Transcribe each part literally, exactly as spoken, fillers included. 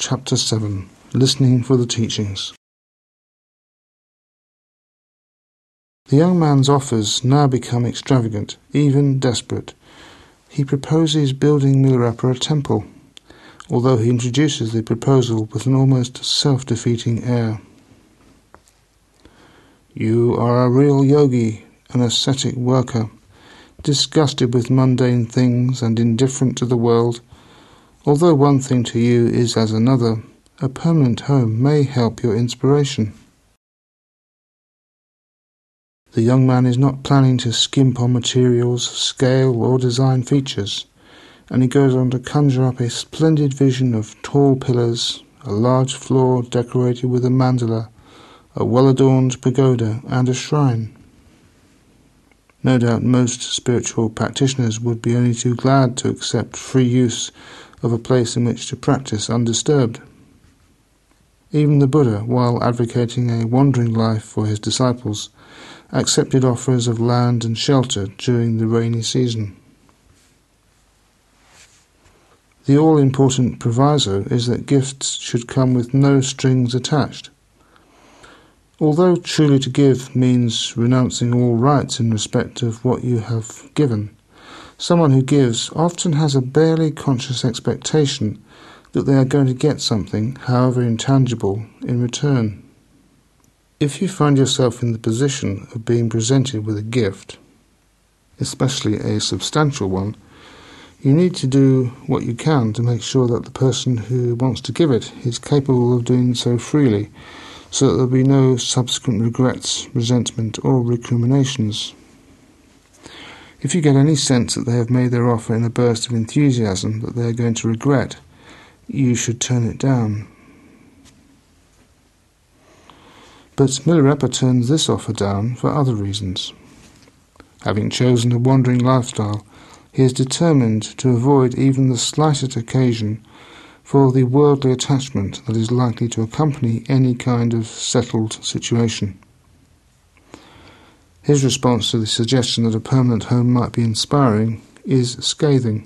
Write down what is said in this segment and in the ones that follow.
Chapter seven. Listening for the Teachings. The young man's offers now become extravagant, even desperate. He proposes building Milarepa a temple, although he introduces the proposal with an almost self-defeating air. You are a real yogi, an ascetic worker, disgusted with mundane things and indifferent to the world. Although one thing to you is as another, a permanent home may help your inspiration. The young man is not planning to skimp on materials, scale or design features, and he goes on to conjure up a splendid vision of tall pillars, a large floor decorated with a mandala, a well-adorned pagoda and a shrine. No doubt most spiritual practitioners would be only too glad to accept free use of a place in which to practice undisturbed. Even the Buddha, while advocating a wandering life for his disciples, accepted offers of land and shelter during the rainy season. The all-important proviso is that gifts should come with no strings attached. Although truly to give means renouncing all rights in respect of what you have given, someone who gives often has a barely conscious expectation that they are going to get something, however intangible, in return. If you find yourself in the position of being presented with a gift, especially a substantial one, you need to do what you can to make sure that the person who wants to give it is capable of doing so freely, so that there will be no subsequent regrets, resentment, or recriminations. If you get any sense that they have made their offer in a burst of enthusiasm that they are going to regret, you should turn it down. But Milarepa turns this offer down for other reasons. Having chosen a wandering lifestyle, he is determined to avoid even the slightest occasion for the worldly attachment that is likely to accompany any kind of settled situation. His response to the suggestion that a permanent home might be inspiring is scathing.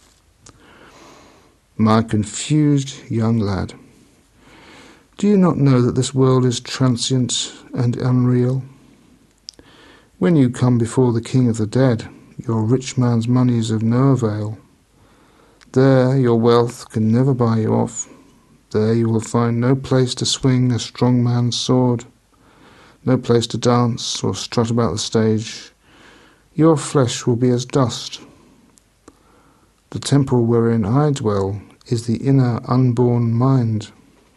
My confused young lad, do you not know that this world is transient and unreal? When you come before the King of the Dead, your rich man's money is of no avail. There your wealth can never buy you off. There you will find no place to swing a strong man's sword, no place to dance or strut about the stage. Your flesh will be as dust. The temple wherein I dwell is the inner unborn mind.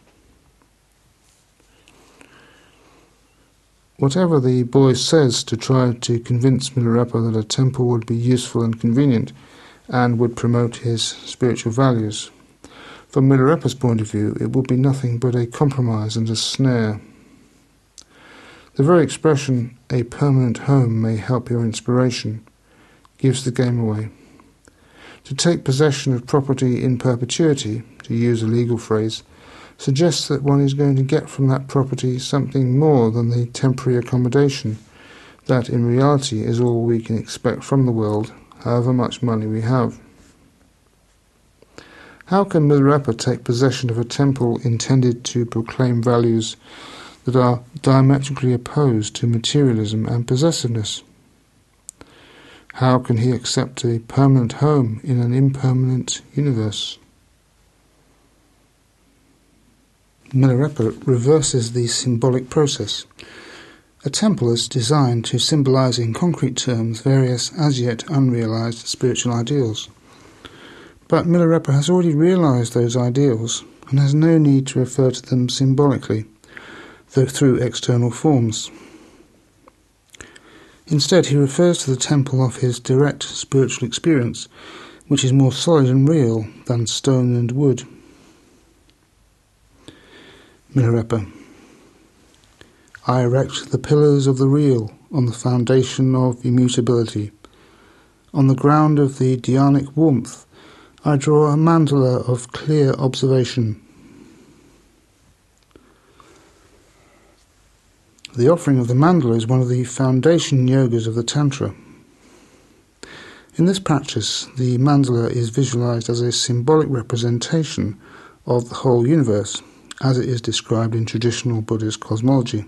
Whatever the boy says to try to convince Milarepa that a temple would be useful and convenient and would promote his spiritual values, from Milarepa's point of view it would be nothing but a compromise and a snare. The very expression, a permanent home may help your inspiration, gives the game away. To take possession of property in perpetuity, to use a legal phrase, suggests that one is going to get from that property something more than the temporary accommodation that in reality is all we can expect from the world, however much money we have. How can Milarepa take possession of a temple intended to proclaim values that are diametrically opposed to materialism and possessiveness? How can he accept a permanent home in an impermanent universe? Milarepa reverses the symbolic process. A temple is designed to symbolize in concrete terms various as yet unrealized spiritual ideals. But Milarepa has already realized those ideals and has no need to refer to them symbolically, though through external forms. Instead, he refers to the temple of his direct spiritual experience, which is more solid and real than stone and wood. Milarepa. I erect the pillars of the real on the foundation of immutability. On the ground of the dhyanic warmth, I draw a mandala of clear observation. The offering of the mandala is one of the foundation yogas of the Tantra. In this practice, the mandala is visualized as a symbolic representation of the whole universe, as it is described in traditional Buddhist cosmology.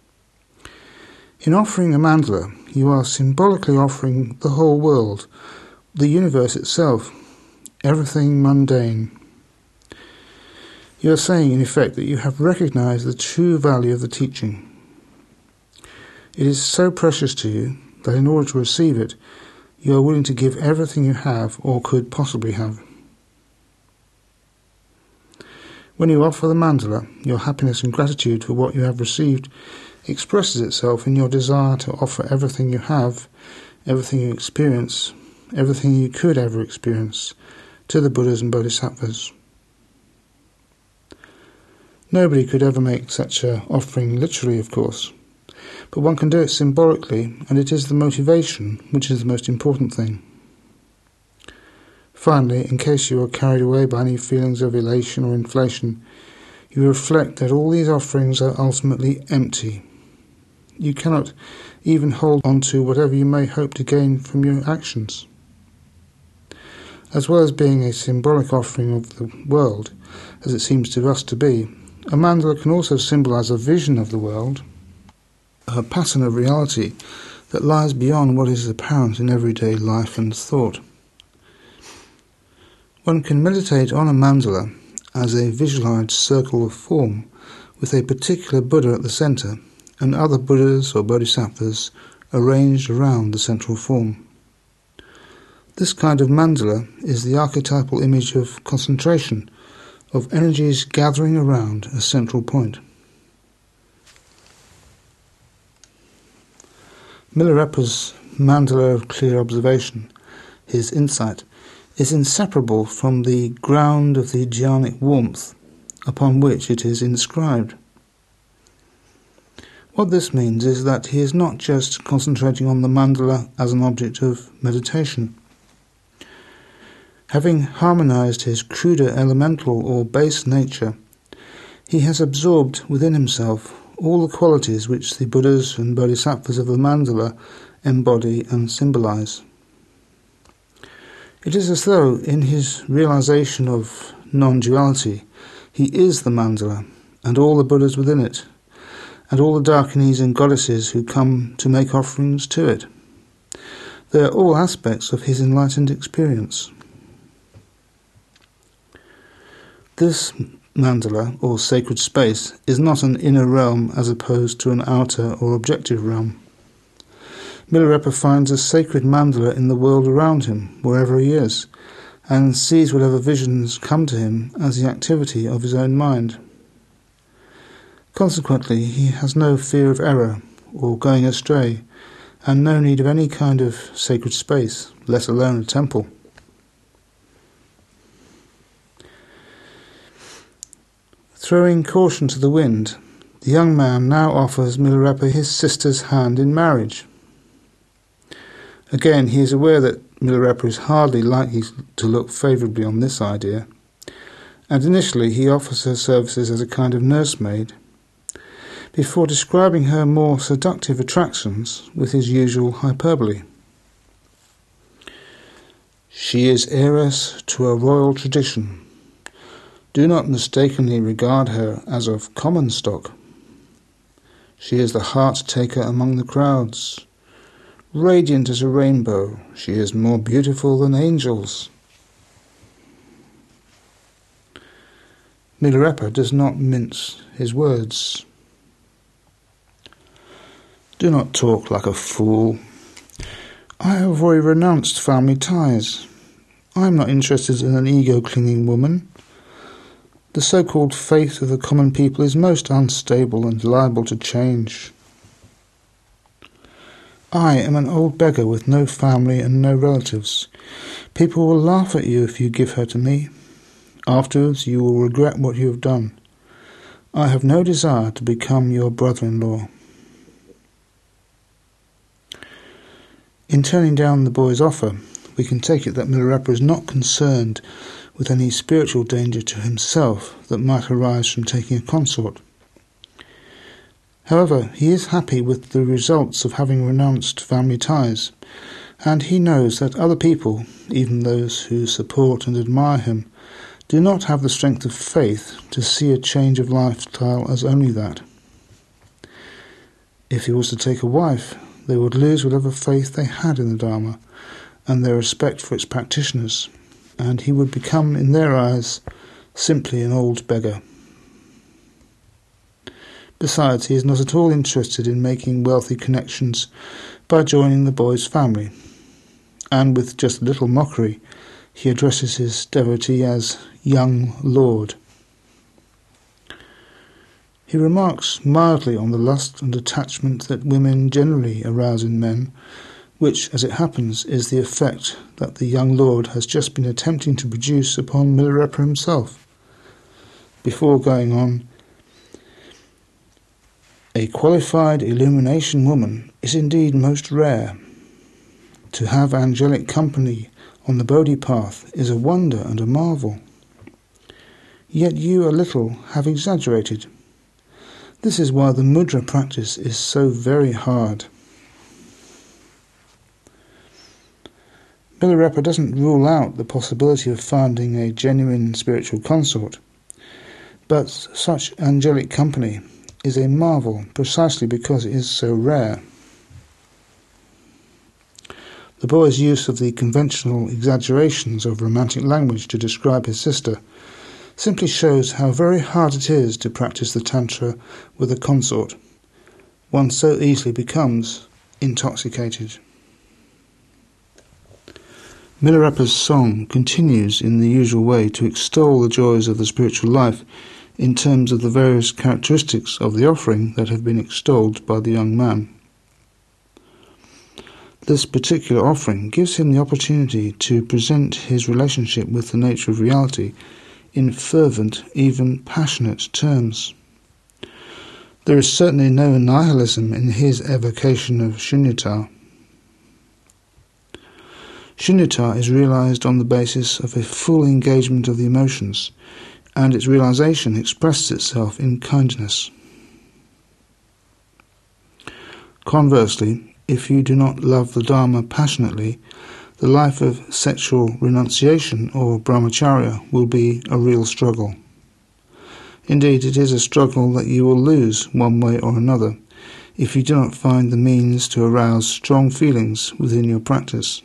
In offering a mandala, you are symbolically offering the whole world, the universe itself, everything mundane. You are saying, in effect, that you have recognized the true value of the teaching. It is so precious to you that in order to receive it, you are willing to give everything you have or could possibly have. When you offer the mandala, your happiness and gratitude for what you have received expresses itself in your desire to offer everything you have, everything you experience, everything you could ever experience, to the Buddhas and Bodhisattvas. Nobody could ever make such an offering literally, of course, but one can do it symbolically, and it is the motivation which is the most important thing. Finally, in case you are carried away by any feelings of elation or inflation, you reflect that all these offerings are ultimately empty. You cannot even hold on to whatever you may hope to gain from your actions. As well as being a symbolic offering of the world, as it seems to us to be, a mandala can also symbolize a vision of the world, a pattern of reality that lies beyond what is apparent in everyday life and thought. One can meditate on a mandala as a visualized circle of form with a particular Buddha at the center and other Buddhas or Bodhisattvas arranged around the central form. This kind of mandala is the archetypal image of concentration, of energies gathering around a central point. Milarepa's mandala of clear observation, his insight, is inseparable from the ground of the jhanic warmth upon which it is inscribed. What this means is that he is not just concentrating on the mandala as an object of meditation. Having harmonized his cruder elemental or base nature, he has absorbed within himself all the qualities which the Buddhas and Bodhisattvas of the mandala embody and symbolize. It is as though, in his realization of non-duality, he is the mandala and all the Buddhas within it, and all the Dakinis and goddesses who come to make offerings to it. They are all aspects of his enlightened experience. This mandala, or sacred space, is not an inner realm as opposed to an outer or objective realm. Milarepa finds a sacred mandala in the world around him, wherever he is, and sees whatever visions come to him as the activity of his own mind. Consequently, he has no fear of error or going astray, and no need of any kind of sacred space, let alone a temple. Throwing caution to the wind, the young man now offers Milarepa his sister's hand in marriage. Again, he is aware that Milarepa is hardly likely to look favourably on this idea, and initially he offers her services as a kind of nursemaid, before describing her more seductive attractions with his usual hyperbole. She is heiress to a royal tradition. Do not mistakenly regard her as of common stock. She is the heart-taker among the crowds. Radiant as a rainbow, she is more beautiful than angels. Milarepa does not mince his words. Do not talk like a fool. I have already renounced family ties. I am not interested in an ego-clinging woman. The so-called faith of the common people is most unstable and liable to change. I am an old beggar with no family and no relatives. People will laugh at you if you give her to me. Afterwards you will regret what you have done. I have no desire to become your brother-in-law. In turning down the boy's offer, we can take it that Milarepa is not concerned with any spiritual danger to himself that might arise from taking a consort. However, he is happy with the results of having renounced family ties, and he knows that other people, even those who support and admire him, do not have the strength of faith to see a change of lifestyle as only that. If he was to take a wife, they would lose whatever faith they had in the Dharma and their respect for its practitioners, and he would become, in their eyes, simply an old beggar. Besides, he is not at all interested in making wealthy connections by joining the boy's family, and with just a little mockery, he addresses his devotee as young lord. He remarks mildly on the lust and attachment that women generally arouse in men, which, as it happens, is the effect that the young lord has just been attempting to produce upon Milarepa himself. Before going on, a qualified illumination woman is indeed most rare. To have angelic company on the Bodhi path is a wonder and a marvel. Yet you a little have exaggerated. This is why the mudra practice is so very hard. Milarepa doesn't rule out the possibility of finding a genuine spiritual consort, but such angelic company is a marvel precisely because it is so rare. The boy's use of the conventional exaggerations of romantic language to describe his sister simply shows how very hard it is to practice the Tantra with a consort. One so easily becomes intoxicated. Milarepa's song continues in the usual way to extol the joys of the spiritual life in terms of the various characteristics of the offering that have been extolled by the young man. This particular offering gives him the opportunity to present his relationship with the nature of reality in fervent, even passionate terms. There is certainly no nihilism in his evocation of Shunyata. Shunyata is realized on the basis of a full engagement of the emotions, and its realization expresses itself in kindness. Conversely, if you do not love the Dharma passionately, the life of sexual renunciation or brahmacharya will be a real struggle. Indeed, it is a struggle that you will lose one way or another if you do not find the means to arouse strong feelings within your practice.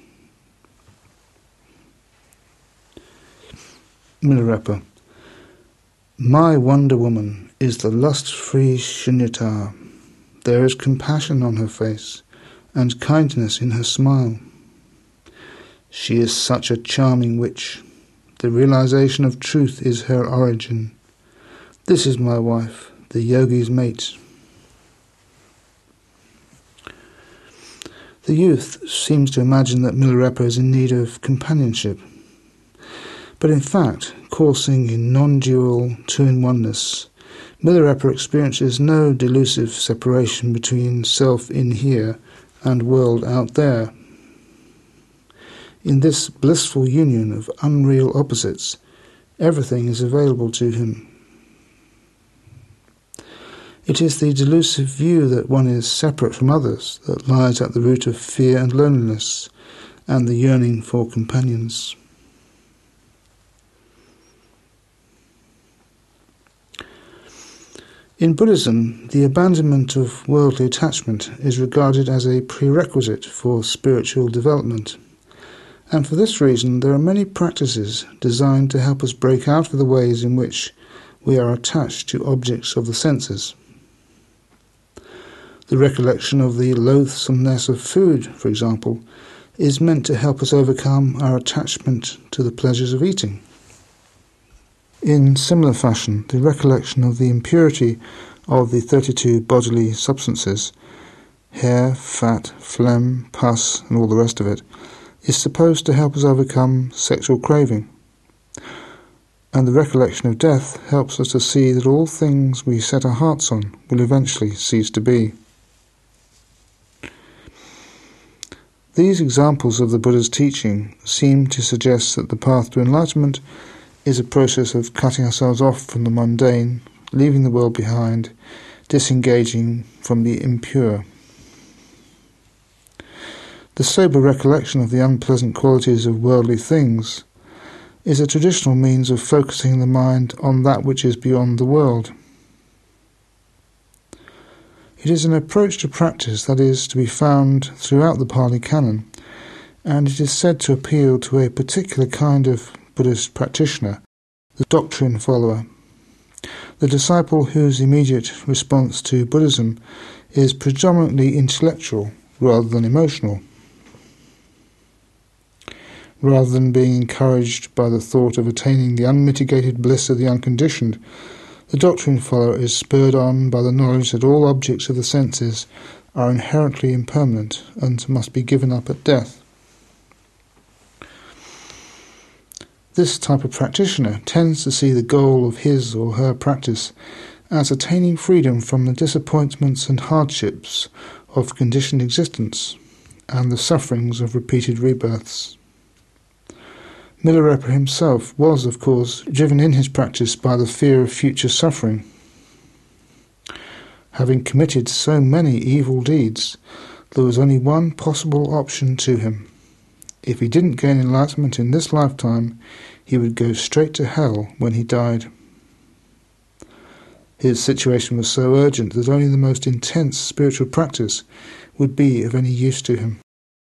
Milarepa. My Wonder Woman is the lust-free Shunyata. There is compassion on her face and kindness in her smile. She is such a charming witch. The realization of truth is her origin. This is my wife, the yogi's mate. The youth seems to imagine that Milarepa is in need of companionship, but in fact, coursing in non-dual two-in-oneness, Milarepa experiences no delusive separation between self in here and world out there. In this blissful union of unreal opposites, everything is available to him. It is the delusive view that one is separate from others that lies at the root of fear and loneliness and the yearning for companions. In Buddhism, the abandonment of worldly attachment is regarded as a prerequisite for spiritual development. And for this reason, there are many practices designed to help us break out of the ways in which we are attached to objects of the senses. The recollection of the loathsomeness of food, for example, is meant to help us overcome our attachment to the pleasures of eating. In similar fashion, the recollection of the impurity of the thirty-two bodily substances, hair, fat, phlegm, pus, and all the rest of it, is supposed to help us overcome sexual craving. And the recollection of death helps us to see that all things we set our hearts on will eventually cease to be. These examples of the Buddha's teaching seem to suggest that the path to enlightenment is a process of cutting ourselves off from the mundane, leaving the world behind, disengaging from the impure. The sober recollection of the unpleasant qualities of worldly things is a traditional means of focusing the mind on that which is beyond the world. It is an approach to practice that is to be found throughout the Pali Canon, and it is said to appeal to a particular kind of Buddhist practitioner, the doctrine follower, the disciple whose immediate response to Buddhism is predominantly intellectual rather than emotional. Rather than being encouraged by the thought of attaining the unmitigated bliss of the unconditioned, the doctrine follower is spurred on by the knowledge that all objects of the senses are inherently impermanent and must be given up at death. This type of practitioner tends to see the goal of his or her practice as attaining freedom from the disappointments and hardships of conditioned existence and the sufferings of repeated rebirths. Milarepa himself was, of course, driven in his practice by the fear of future suffering. Having committed so many evil deeds, there was only one possible option to him. If he didn't gain enlightenment in this lifetime, he would go straight to hell when he died. His situation was so urgent that only the most intense spiritual practice would be of any use to him.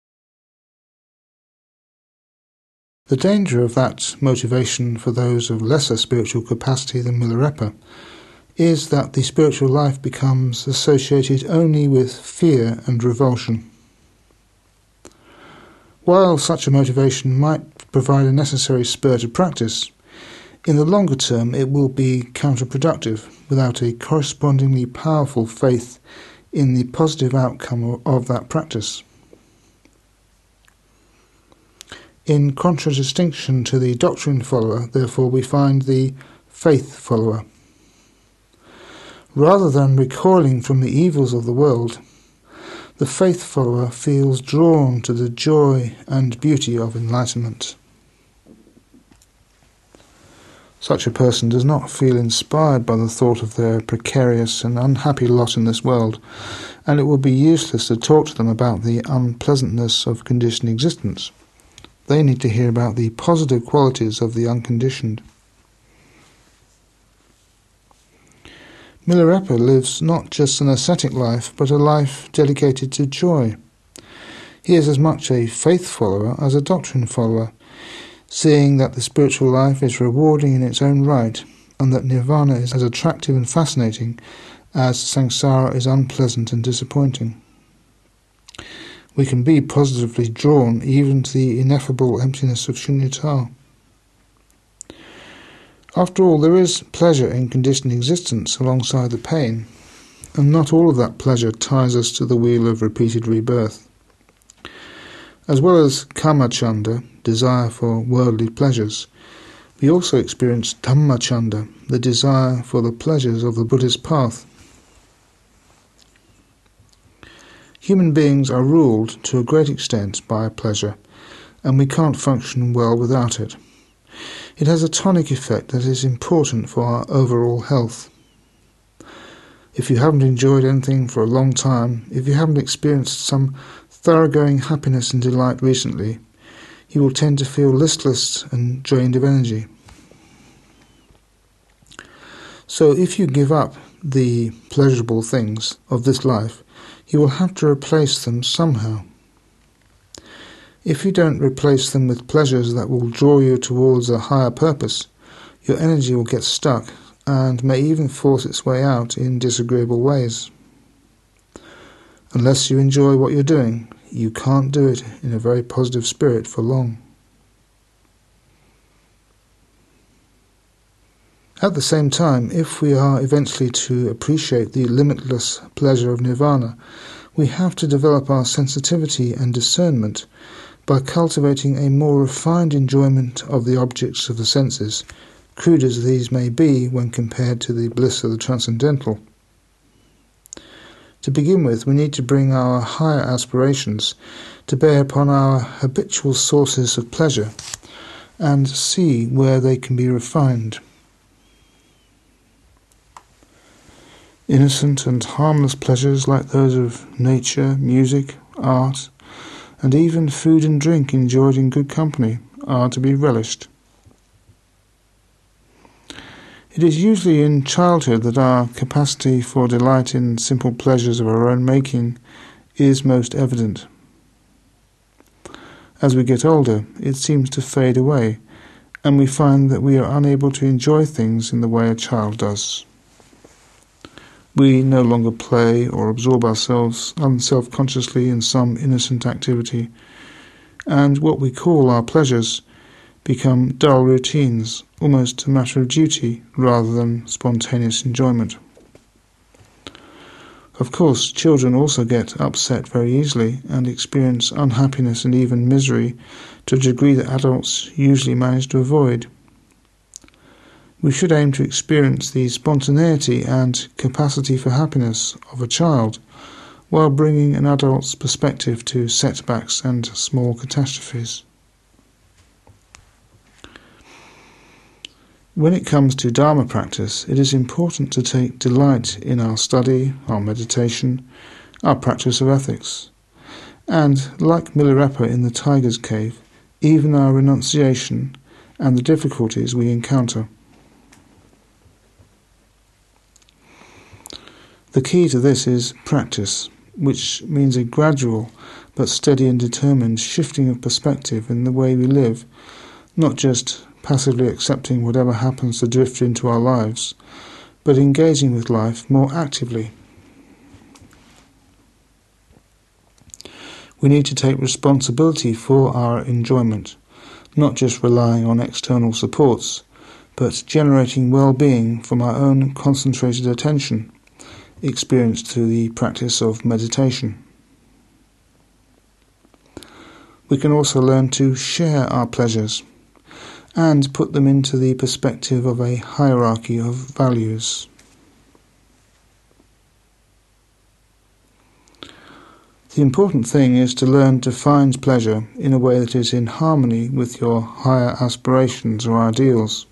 The danger of that motivation for those of lesser spiritual capacity than Milarepa is that the spiritual life becomes associated only with fear and revulsion. While such a motivation might provide a necessary spur to practice, in the longer term it will be counterproductive without a correspondingly powerful faith in the positive outcome of that practice. In contradistinction to the doctrine follower, therefore, we find the faith follower. Rather than recoiling from the evils of the world, the faith follower feels drawn to the joy and beauty of enlightenment. Such a person does not feel inspired by the thought of their precarious and unhappy lot in this world, and it would be useless to talk to them about the unpleasantness of conditioned existence. They need to hear about the positive qualities of the unconditioned. Milarepa lives not just an ascetic life, but a life dedicated to joy. He is as much a faith follower as a doctrine follower, seeing that the spiritual life is rewarding in its own right, and that nirvana is as attractive and fascinating as samsara is unpleasant and disappointing. We can be positively drawn even to the ineffable emptiness of shunyata. After all, there is pleasure in conditioned existence alongside the pain, and not all of that pleasure ties us to the wheel of repeated rebirth. As well as kamachanda, desire for worldly pleasures, we also experience dhammachanda, the desire for the pleasures of the Buddhist path. Human beings are ruled to a great extent by pleasure, and we can't function well without it. It has a tonic effect that is important for our overall health. If you haven't enjoyed anything for a long time, if you haven't experienced some thoroughgoing happiness and delight recently, you will tend to feel listless and drained of energy. So if you give up the pleasurable things of this life, you will have to replace them somehow. If you don't replace them with pleasures that will draw you towards a higher purpose, your energy will get stuck and may even force its way out in disagreeable ways. Unless you enjoy what you're doing, you can't do it in a very positive spirit for long. At the same time, if we are eventually to appreciate the limitless pleasure of nirvana, we have to develop our sensitivity and discernment by cultivating a more refined enjoyment of the objects of the senses, crude as these may be when compared to the bliss of the transcendental. To begin with, we need to bring our higher aspirations to bear upon our habitual sources of pleasure and see where they can be refined. Innocent and harmless pleasures like those of nature, music, art, and even food and drink enjoyed in good company are to be relished. It is usually in childhood that our capacity for delight in simple pleasures of our own making is most evident. As we get older, it seems to fade away, and we find that we are unable to enjoy things in the way a child does. We no longer play or absorb ourselves unself-consciously in some innocent activity, and what we call our pleasures become dull routines, almost a matter of duty rather than spontaneous enjoyment. Of course, children also get upset very easily and experience unhappiness and even misery to a degree that adults usually manage to avoid. We should aim to experience the spontaneity and capacity for happiness of a child while bringing an adult's perspective to setbacks and small catastrophes. When it comes to Dharma practice, it is important to take delight in our study, our meditation, our practice of ethics, and, like Milarepa in the tiger's cave, even our renunciation and the difficulties we encounter. The key to this is practice, which means a gradual but steady and determined shifting of perspective in the way we live, not just passively accepting whatever happens to drift into our lives, but engaging with life more actively. We need to take responsibility for our enjoyment, not just relying on external supports, but generating well-being from our own concentrated attention, experienced through the practice of meditation. We can also learn to share our pleasures and put them into the perspective of a hierarchy of values. The important thing is to learn to find pleasure in a way that is in harmony with your higher aspirations or ideals.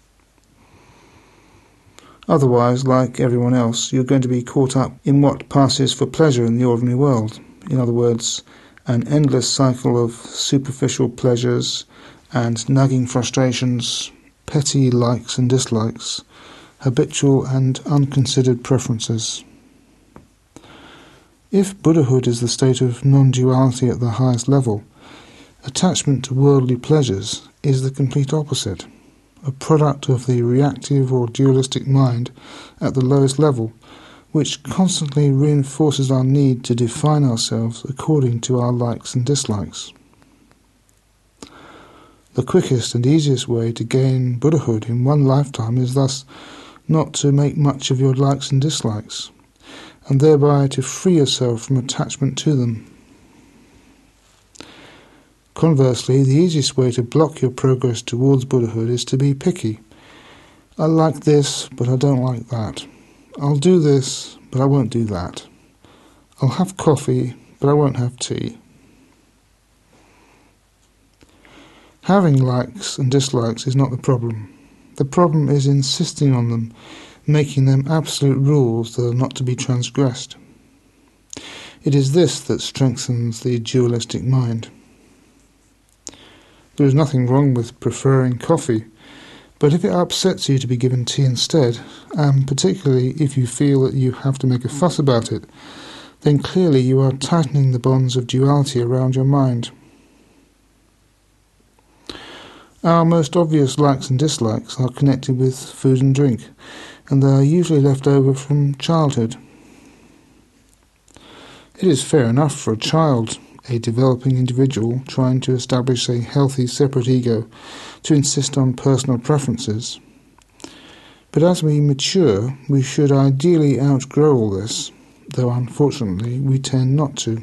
Otherwise, like everyone else, you're going to be caught up in what passes for pleasure in the ordinary world. In other words, an endless cycle of superficial pleasures and nagging frustrations, petty likes and dislikes, habitual and unconsidered preferences. If Buddhahood is the state of non-duality at the highest level, attachment to worldly pleasures is the complete opposite, a product of the reactive or dualistic mind at the lowest level, which constantly reinforces our need to define ourselves according to our likes and dislikes. The quickest and easiest way to gain Buddhahood in one lifetime is thus not to make much of your likes and dislikes, and thereby to free yourself from attachment to them. Conversely, the easiest way to block your progress towards Buddhahood is to be picky. I like this, but I don't like that. I'll do this, but I won't do that. I'll have coffee, but I won't have tea. Having likes and dislikes is not the problem. The problem is insisting on them, making them absolute rules that are not to be transgressed. It is this that strengthens the dualistic mind. There is nothing wrong with preferring coffee, but if it upsets you to be given tea instead, and particularly if you feel that you have to make a fuss about it, then clearly you are tightening the bonds of duality around your mind. Our most obvious likes and dislikes are connected with food and drink, and they are usually left over from childhood. It is fair enough for a child, a developing individual trying to establish a healthy separate ego, to insist on personal preferences. But as we mature, we should ideally outgrow all this, though unfortunately we tend not to.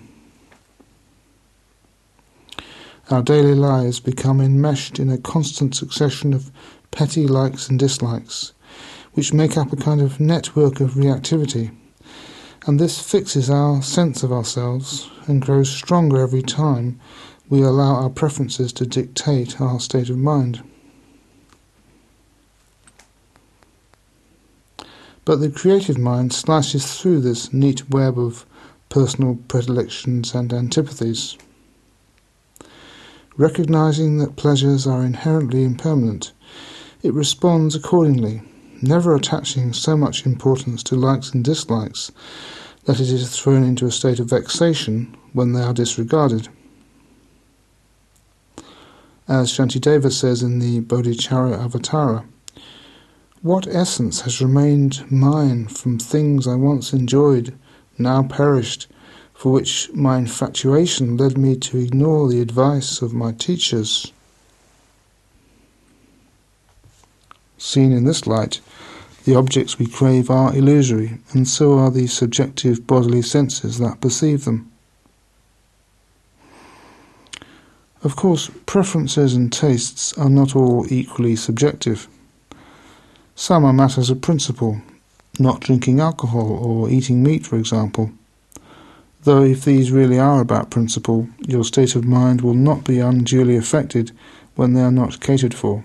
Our daily lives become enmeshed in a constant succession of petty likes and dislikes, which make up a kind of network of reactivity, and this fixes our sense of ourselves and grows stronger every time we allow our preferences to dictate our state of mind. But the creative mind slices through this neat web of personal predilections and antipathies. Recognizing that pleasures are inherently impermanent, it responds accordingly, never attaching so much importance to likes and dislikes that it is thrown into a state of vexation when they are disregarded. As Shantideva says in the Bodhicharya Avatara, "What essence has remained mine from things I once enjoyed, now perished, for which my infatuation led me to ignore the advice of my teachers?" Seen in this light, the objects we crave are illusory, and so are the subjective bodily senses that perceive them. Of course, preferences and tastes are not all equally subjective. Some are matters of principle, not drinking alcohol or eating meat, for example. Though if these really are about principle, your state of mind will not be unduly affected when they are not catered for.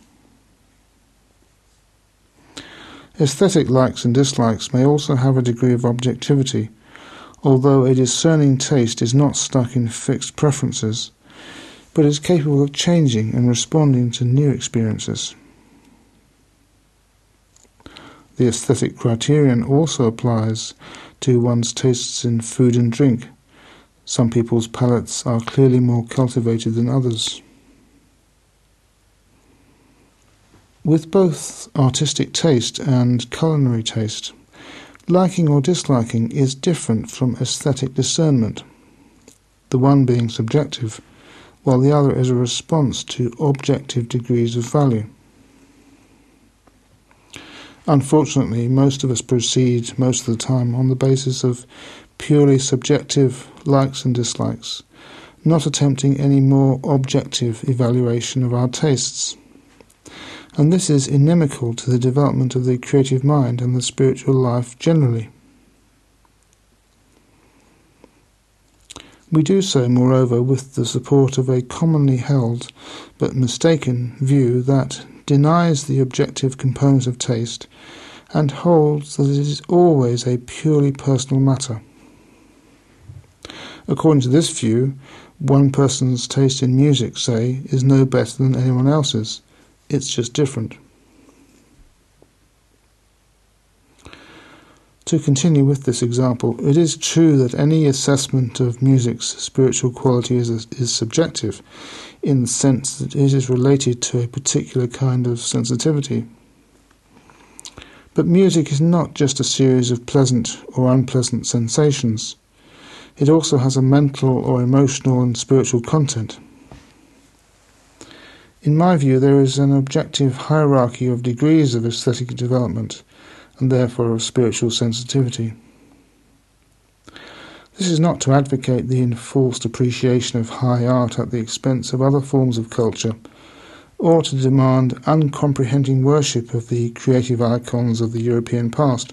Aesthetic likes and dislikes may also have a degree of objectivity, although a discerning taste is not stuck in fixed preferences, but is capable of changing and responding to new experiences. The aesthetic criterion also applies to one's tastes in food and drink. Some people's palates are clearly more cultivated than others. With both artistic taste and culinary taste, liking or disliking is different from aesthetic discernment, the one being subjective, while the other is a response to objective degrees of value. Unfortunately, most of us proceed most of the time on the basis of purely subjective likes and dislikes, not attempting any more objective evaluation of our tastes. And this is inimical to the development of the creative mind and the spiritual life generally. We do so, moreover, with the support of a commonly held but mistaken view that denies the objective component of taste and holds that it is always a purely personal matter. According to this view, one person's taste in music, say, is no better than anyone else's. It's just different. To continue with this example, it is true that any assessment of music's spiritual quality is, is subjective, in the sense that it is related to a particular kind of sensitivity. But music is not just a series of pleasant or unpleasant sensations. It also has a mental or emotional and spiritual content. In my view, there is an objective hierarchy of degrees of aesthetic development, and therefore of spiritual sensitivity. This is not to advocate the enforced appreciation of high art at the expense of other forms of culture, or to demand uncomprehending worship of the creative icons of the European past.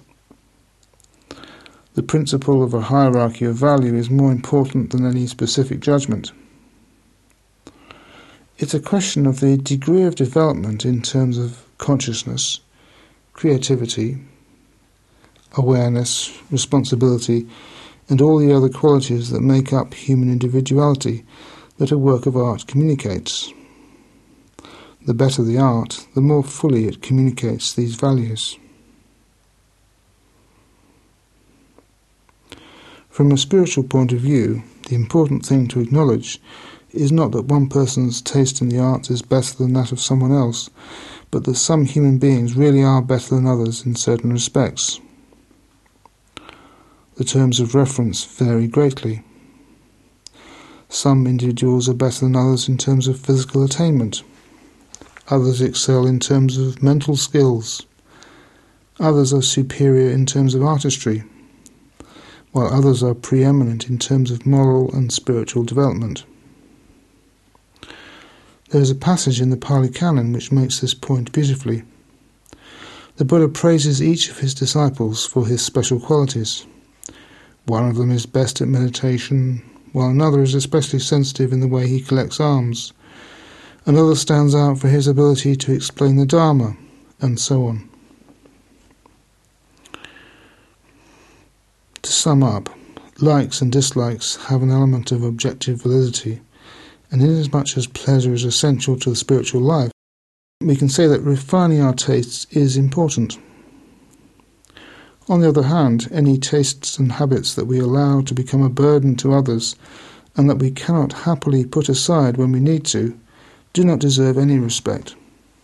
The principle of a hierarchy of value is more important than any specific judgment. It's a question of the degree of development in terms of consciousness, creativity, awareness, responsibility, and all the other qualities that make up human individuality that a work of art communicates. The better the art, the more fully it communicates these values. From a spiritual point of view, the important thing to acknowledge is not that one person's taste in the arts is better than that of someone else, but that some human beings really are better than others in certain respects. The terms of reference vary greatly. Some individuals are better than others in terms of physical attainment. Others excel in terms of mental skills. Others are superior in terms of artistry, while others are preeminent in terms of moral and spiritual development. There is a passage in the Pali Canon which makes this point beautifully. The Buddha praises each of his disciples for his special qualities. One of them is best at meditation, while another is especially sensitive in the way he collects alms. Another stands out for his ability to explain the Dharma, and so on. To sum up, likes and dislikes have an element of objective validity, and inasmuch as pleasure is essential to the spiritual life, we can say that refining our tastes is important. On the other hand, any tastes and habits that we allow to become a burden to others and that we cannot happily put aside when we need to, do not deserve any respect.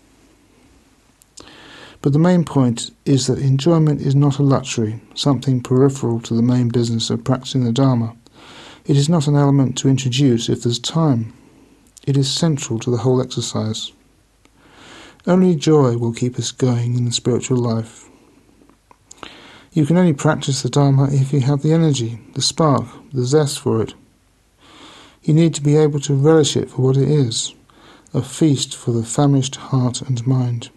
But the main point is that enjoyment is not a luxury, something peripheral to the main business of practicing the Dharma. It is not an element to introduce if there's time. It is central to the whole exercise. Only joy will keep us going in the spiritual life. You can only practice the Dharma if you have the energy, the spark, the zest for it. You need to be able to relish it for what it is, a feast for the famished heart and mind.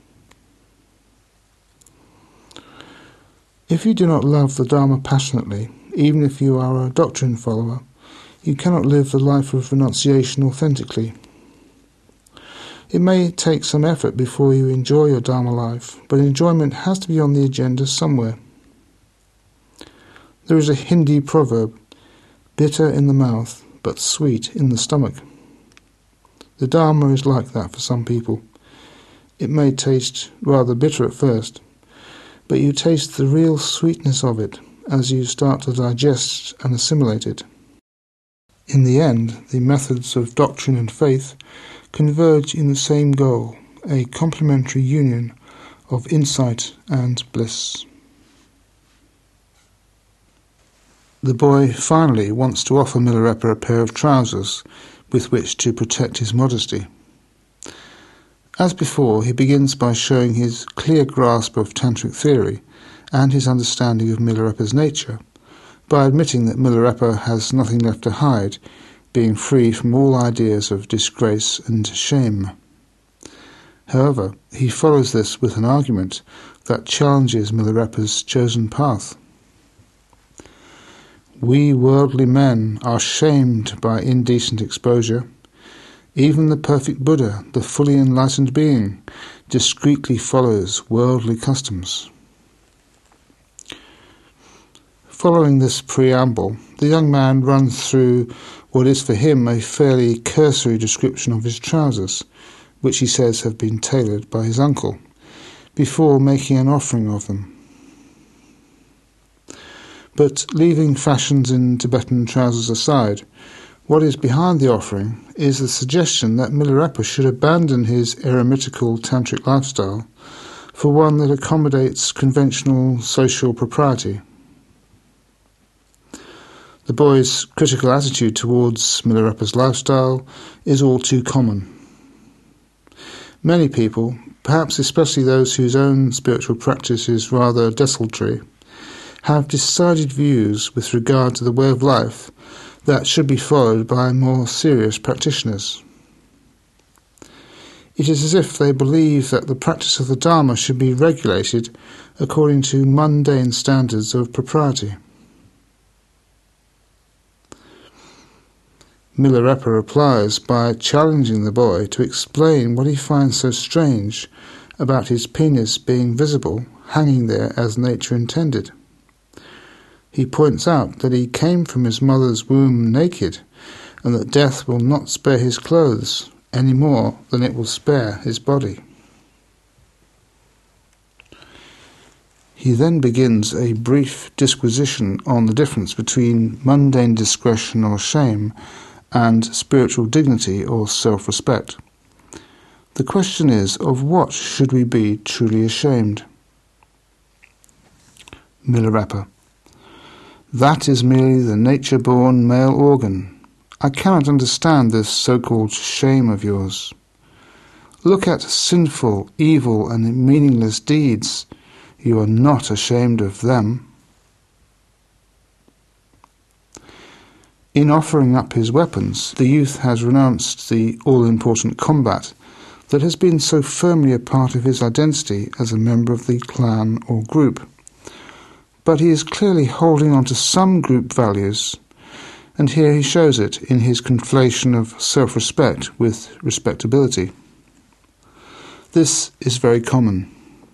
If you do not love the Dharma passionately, even if you are a doctrine follower, you cannot live the life of renunciation authentically. It may take some effort before you enjoy your Dharma life, but enjoyment has to be on the agenda somewhere. There is a Hindi proverb, bitter in the mouth, but sweet in the stomach. The Dharma is like that for some people. It may taste rather bitter at first, but you taste the real sweetness of it as you start to digest and assimilate it. In the end, the methods of doctrine and faith converge in the same goal, a complementary union of insight and bliss. The boy finally wants to offer Milarepa a pair of trousers with which to protect his modesty. As before, he begins by showing his clear grasp of tantric theory and his understanding of Milarepa's nature, by admitting that Milarepa has nothing left to hide, being free from all ideas of disgrace and shame. However, he follows this with an argument that challenges Milarepa's chosen path. We worldly men are shamed by indecent exposure. Even the perfect Buddha, the fully enlightened being, discreetly follows worldly customs. Following this preamble, the young man runs through what is for him a fairly cursory description of his trousers, which he says have been tailored by his uncle, before making an offering of them. But leaving fashions in Tibetan trousers aside, what is behind the offering is the suggestion that Milarepa should abandon his eremitical tantric lifestyle for one that accommodates conventional social propriety. The boy's critical attitude towards Milarepa's lifestyle is all too common. Many people, perhaps especially those whose own spiritual practice is rather desultory, have decided views with regard to the way of life that should be followed by more serious practitioners. It is as if they believe that the practice of the Dharma should be regulated according to mundane standards of propriety. Milarepa replies by challenging the boy to explain what he finds so strange about his penis being visible, hanging there as nature intended. He points out that he came from his mother's womb naked, and that death will not spare his clothes any more than it will spare his body. He then begins a brief disquisition on the difference between mundane discretion or shame and spiritual dignity or self-respect. The question is, of what should we be truly ashamed? Milarepa: that is merely the nature-born male organ. I cannot understand this so-called shame of yours. Look at sinful, evil, and meaningless deeds. You are not ashamed of them. In offering up his weapons, the youth has renounced the all-important combat that has been so firmly a part of his identity as a member of the clan or group. But he is clearly holding on to some group values, and here he shows it in his conflation of self-respect with respectability. This is very common.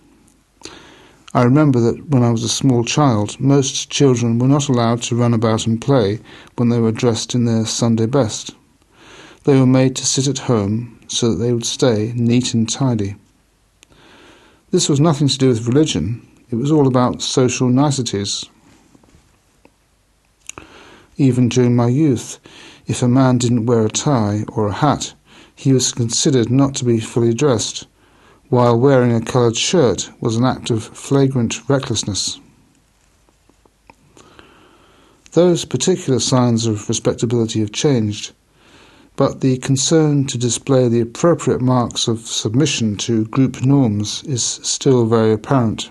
I remember that when I was a small child, most children were not allowed to run about and play when they were dressed in their Sunday best. They were made to sit at home, so that they would stay neat and tidy. This was nothing to do with religion, it was all about social niceties. Even during my youth, if a man didn't wear a tie or a hat, he was considered not to be fully dressed, while wearing a coloured shirt was an act of flagrant recklessness. Those particular signs of respectability have changed, but the concern to display the appropriate marks of submission to group norms is still very apparent.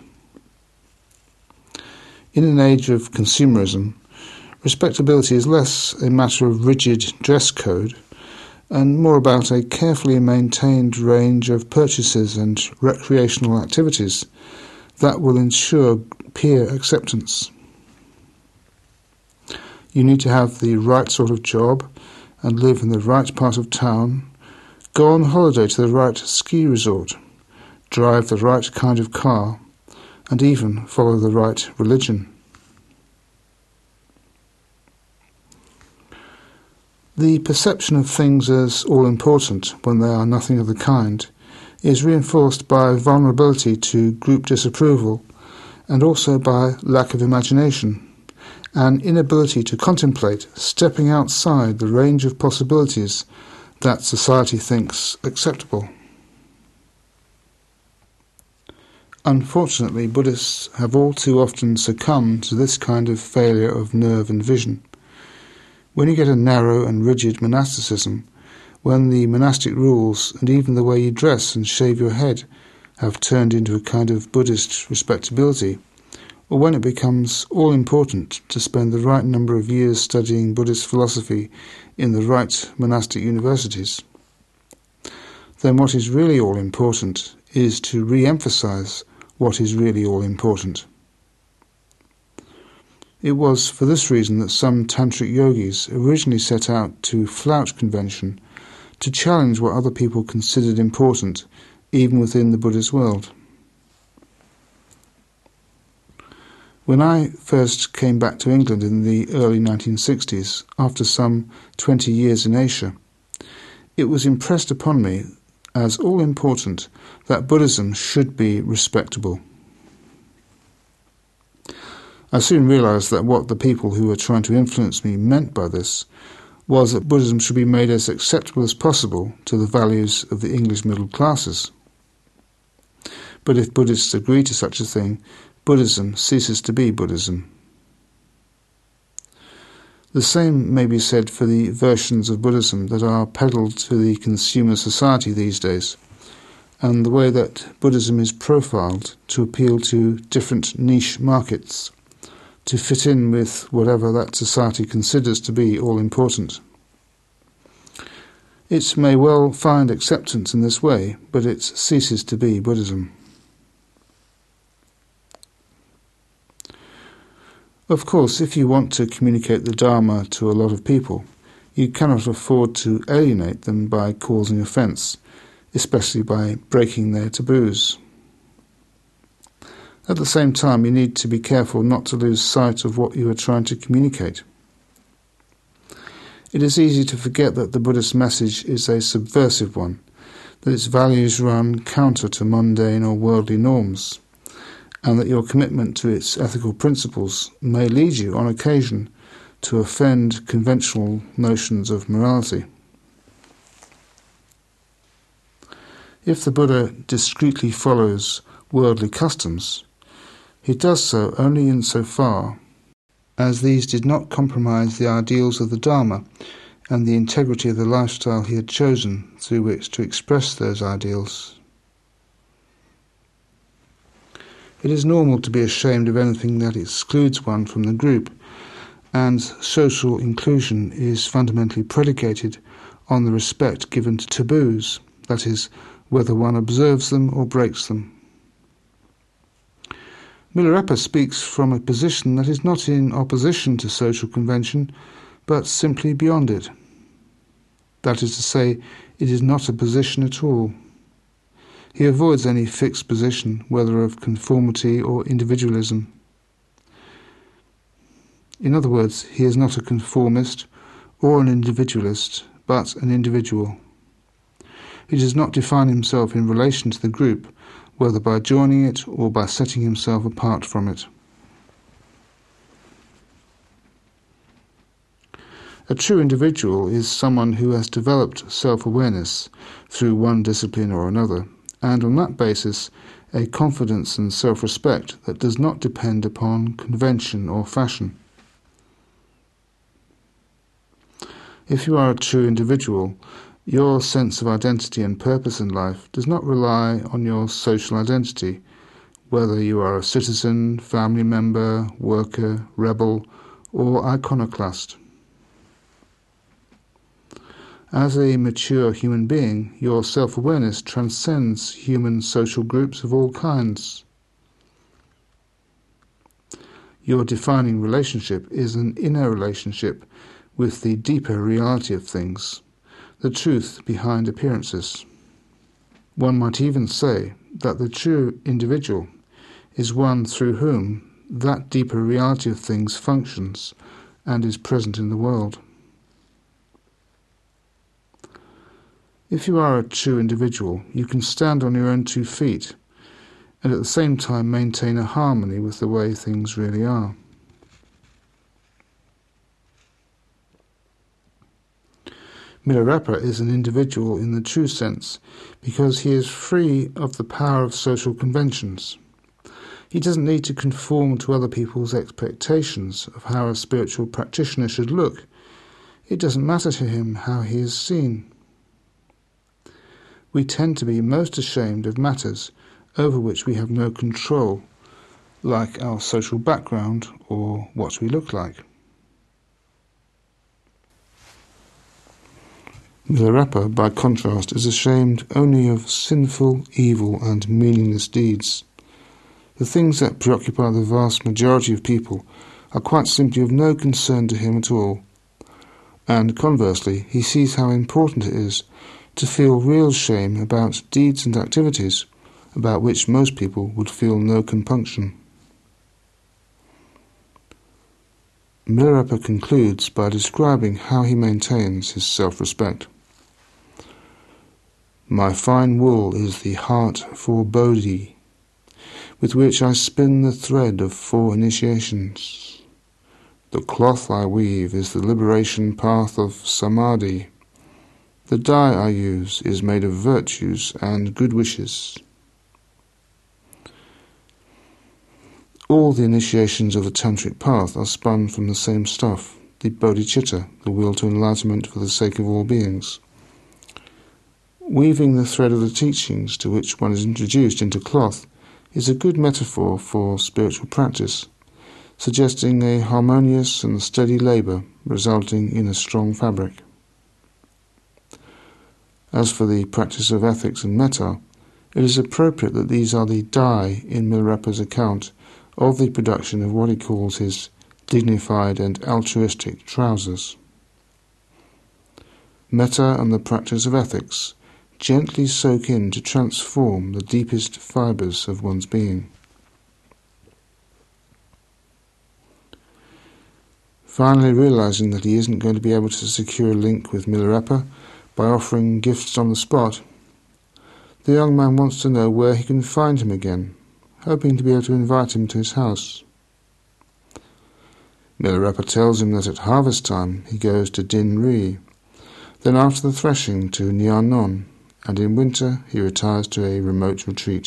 In an age of consumerism, respectability is less a matter of rigid dress code and more about a carefully maintained range of purchases and recreational activities that will ensure peer acceptance. You need to have the right sort of job and live in the right part of town, go on holiday to the right ski resort, drive the right kind of car, and even follow the right religion. The perception of things as all-important when they are nothing of the kind is reinforced by vulnerability to group disapproval and also by lack of imagination, an inability to contemplate stepping outside the range of possibilities that society thinks acceptable. Unfortunately, Buddhists have all too often succumbed to this kind of failure of nerve and vision. When you get a narrow and rigid monasticism, when the monastic rules and even the way you dress and shave your head have turned into a kind of Buddhist respectability, or when it becomes all-important to spend the right number of years studying Buddhist philosophy in the right monastic universities, then what is really all-important is to re-emphasize what is really all-important. It was for this reason that some tantric yogis originally set out to flout convention, to challenge what other people considered important, even within the Buddhist world. When I first came back to England in the early nineteen sixties, after some twenty years in Asia, it was impressed upon me as all-important that Buddhism should be respectable. I soon realised that what the people who were trying to influence me meant by this was that Buddhism should be made as acceptable as possible to the values of the English middle classes. But if Buddhists agree to such a thing, Buddhism ceases to be Buddhism. The same may be said for the versions of Buddhism that are peddled to the consumer society these days, and the way that Buddhism is profiled to appeal to different niche markets, to fit in with whatever that society considers to be all-important. It may well find acceptance in this way, but it ceases to be Buddhism. Of course, if you want to communicate the Dharma to a lot of people, you cannot afford to alienate them by causing offence, especially by breaking their taboos. At the same time, you need to be careful not to lose sight of what you are trying to communicate. It is easy to forget that the Buddhist message is a subversive one, that its values run counter to mundane or worldly norms, and that your commitment to its ethical principles may lead you, on occasion, to offend conventional notions of morality. If the Buddha discreetly follows worldly customs, he does so only insofar as these did not compromise the ideals of the Dharma and the integrity of the lifestyle he had chosen through which to express those ideals. It is normal to be ashamed of anything that excludes one from the group, and social inclusion is fundamentally predicated on the respect given to taboos, that is, whether one observes them or breaks them. Milarepa speaks from a position that is not in opposition to social convention, but simply beyond it. That is to say, it is not a position at all. He avoids any fixed position, whether of conformity or individualism. In other words, he is not a conformist or an individualist, but an individual. He does not define himself in relation to the group, whether by joining it or by setting himself apart from it. A true individual is someone who has developed self-awareness through one discipline or another, and on that basis a confidence and self-respect that does not depend upon convention or fashion. If you are a true individual, your sense of identity and purpose in life does not rely on your social identity, whether you are a citizen, family member, worker, rebel, or iconoclast. As a mature human being, your self-awareness transcends human social groups of all kinds. Your defining relationship is an inner relationship with the deeper reality of things, the truth behind appearances. One might even say that the true individual is one through whom that deeper reality of things functions and is present in the world. If you are a true individual, you can stand on your own two feet and at the same time maintain a harmony with the way things really are. Milarepa is an individual in the true sense because he is free of the power of social conventions. He doesn't need to conform to other people's expectations of how a spiritual practitioner should look. It doesn't matter to him how he is seen. We tend to be most ashamed of matters over which we have no control, like our social background or what we look like. Milarepa, by contrast, is ashamed only of sinful, evil and meaningless deeds. The things that preoccupy the vast majority of people are quite simply of no concern to him at all, and conversely, he sees how important it is to feel real shame about deeds and activities about which most people would feel no compunction. Milarepa concludes by describing how he maintains his self-respect. My fine wool is the heart for Bodhi, with which I spin the thread of four initiations. The cloth I weave is the liberation path of Samadhi. The dye I use is made of virtues and good wishes. All the initiations of the Tantric path are spun from the same stuff, the bodhicitta, the will to enlightenment for the sake of all beings. Weaving the thread of the teachings to which one is introduced into cloth is a good metaphor for spiritual practice, suggesting a harmonious and steady labour resulting in a strong fabric. As for the practice of ethics and metta, it is appropriate that these are the dye in Milarepa's account of the production of what he calls his dignified and altruistic trousers. Metta and the practice of ethics gently soak in to transform the deepest fibres of one's being. Finally realizing that he isn't going to be able to secure a link with Milarepa by offering gifts on the spot, the young man wants to know where he can find him again, hoping to be able to invite him to his house. Milarepa tells him that at harvest time he goes to Din Ri, then after the threshing to Nyan Non, and in winter he retires to a remote retreat.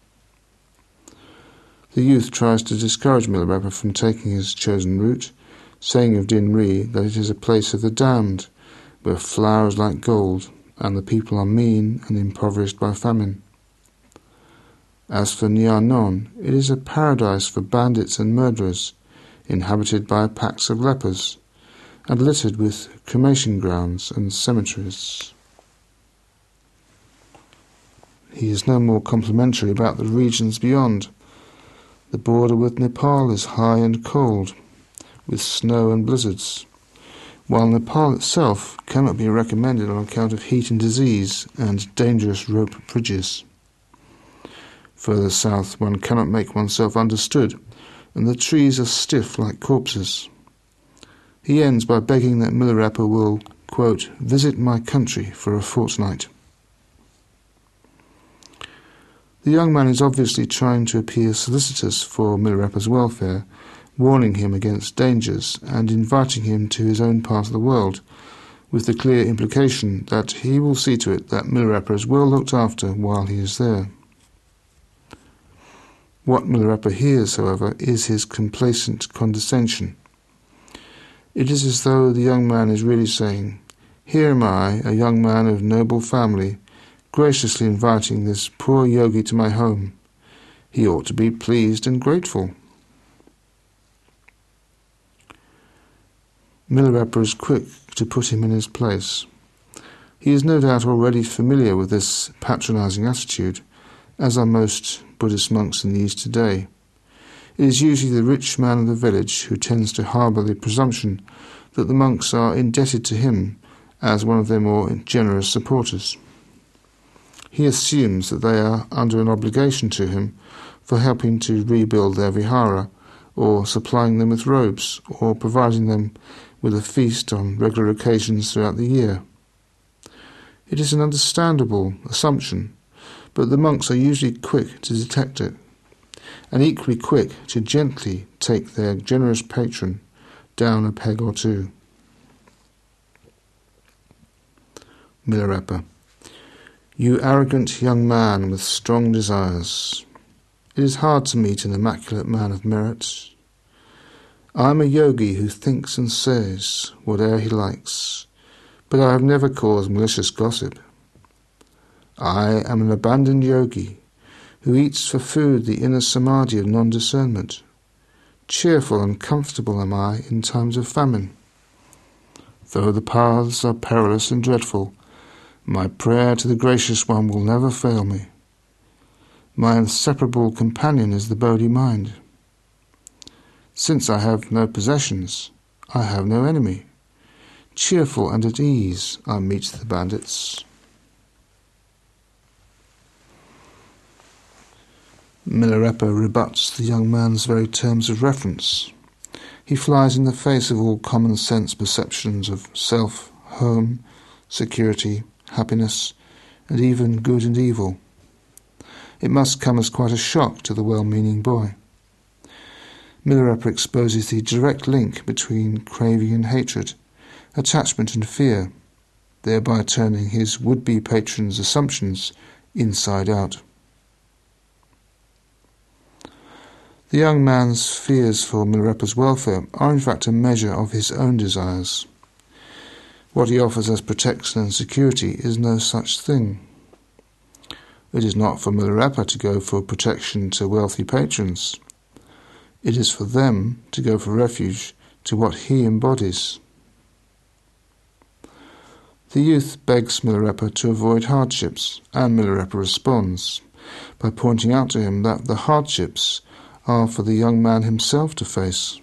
The youth tries to discourage Milarepa from taking his chosen route, saying of Din Ri that it is a place of the damned, where flowers like gold, and the people are mean and impoverished by famine. As for Nyan Non, it is a paradise for bandits and murderers, inhabited by packs of lepers, and littered with cremation grounds and cemeteries. He is no more complimentary about the regions beyond. The border with Nepal is high and cold, with snow and blizzards, while Nepal itself cannot be recommended on account of heat and disease and dangerous rope bridges. Further south one cannot make oneself understood, and the trees are stiff like corpses. He ends by begging that Milarepa will, quote, visit my country for a fortnight. The young man is obviously trying to appear solicitous for Milarepa's welfare, warning him against dangers and inviting him to his own part of the world, with the clear implication that he will see to it that Milarepa is well looked after while he is there. What Milarepa hears, however, is his complacent condescension. It is as though the young man is really saying, "Here am I, a young man of noble family, graciously inviting this poor yogi to my home. He ought to be pleased and grateful." Milarepa is quick to put him in his place. He is no doubt already familiar with this patronizing attitude, as are most Buddhist monks in the East today. It is usually the rich man of the village who tends to harbour the presumption that the monks are indebted to him as one of their more generous supporters. He assumes that they are under an obligation to him for helping to rebuild their vihara, or supplying them with robes, or providing them with a feast on regular occasions throughout the year. It is an understandable assumption, but the monks are usually quick to detect it, and equally quick to gently take their generous patron down a peg or two. Milarepa: "You arrogant young man with strong desires. It is hard to meet an immaculate man of merit. I am a yogi who thinks and says whate'er he likes, but I have never caused malicious gossip. I am an abandoned yogi who eats for food the inner samadhi of non-discernment. Cheerful and comfortable am I in times of famine. Though the paths are perilous and dreadful, my prayer to the Gracious One will never fail me. My inseparable companion is the Bodhi mind. Since I have no possessions, I have no enemy. Cheerful and at ease, I meet the bandits." Milarepa rebuts the young man's very terms of reference. He flies in the face of all common-sense perceptions of self, home, security, happiness, and even good and evil. It must come as quite a shock to the well-meaning boy. Milarepa exposes the direct link between craving and hatred, attachment and fear, thereby turning his would-be patron's assumptions inside out. The young man's fears for Milarepa's welfare are in fact a measure of his own desires. What he offers as protection and security is no such thing. It is not for Milarepa to go for protection to wealthy patrons. It is for them to go for refuge to what he embodies. The youth begs Milarepa to avoid hardships, and Milarepa responds by pointing out to him that the hardships are for the young man himself to face.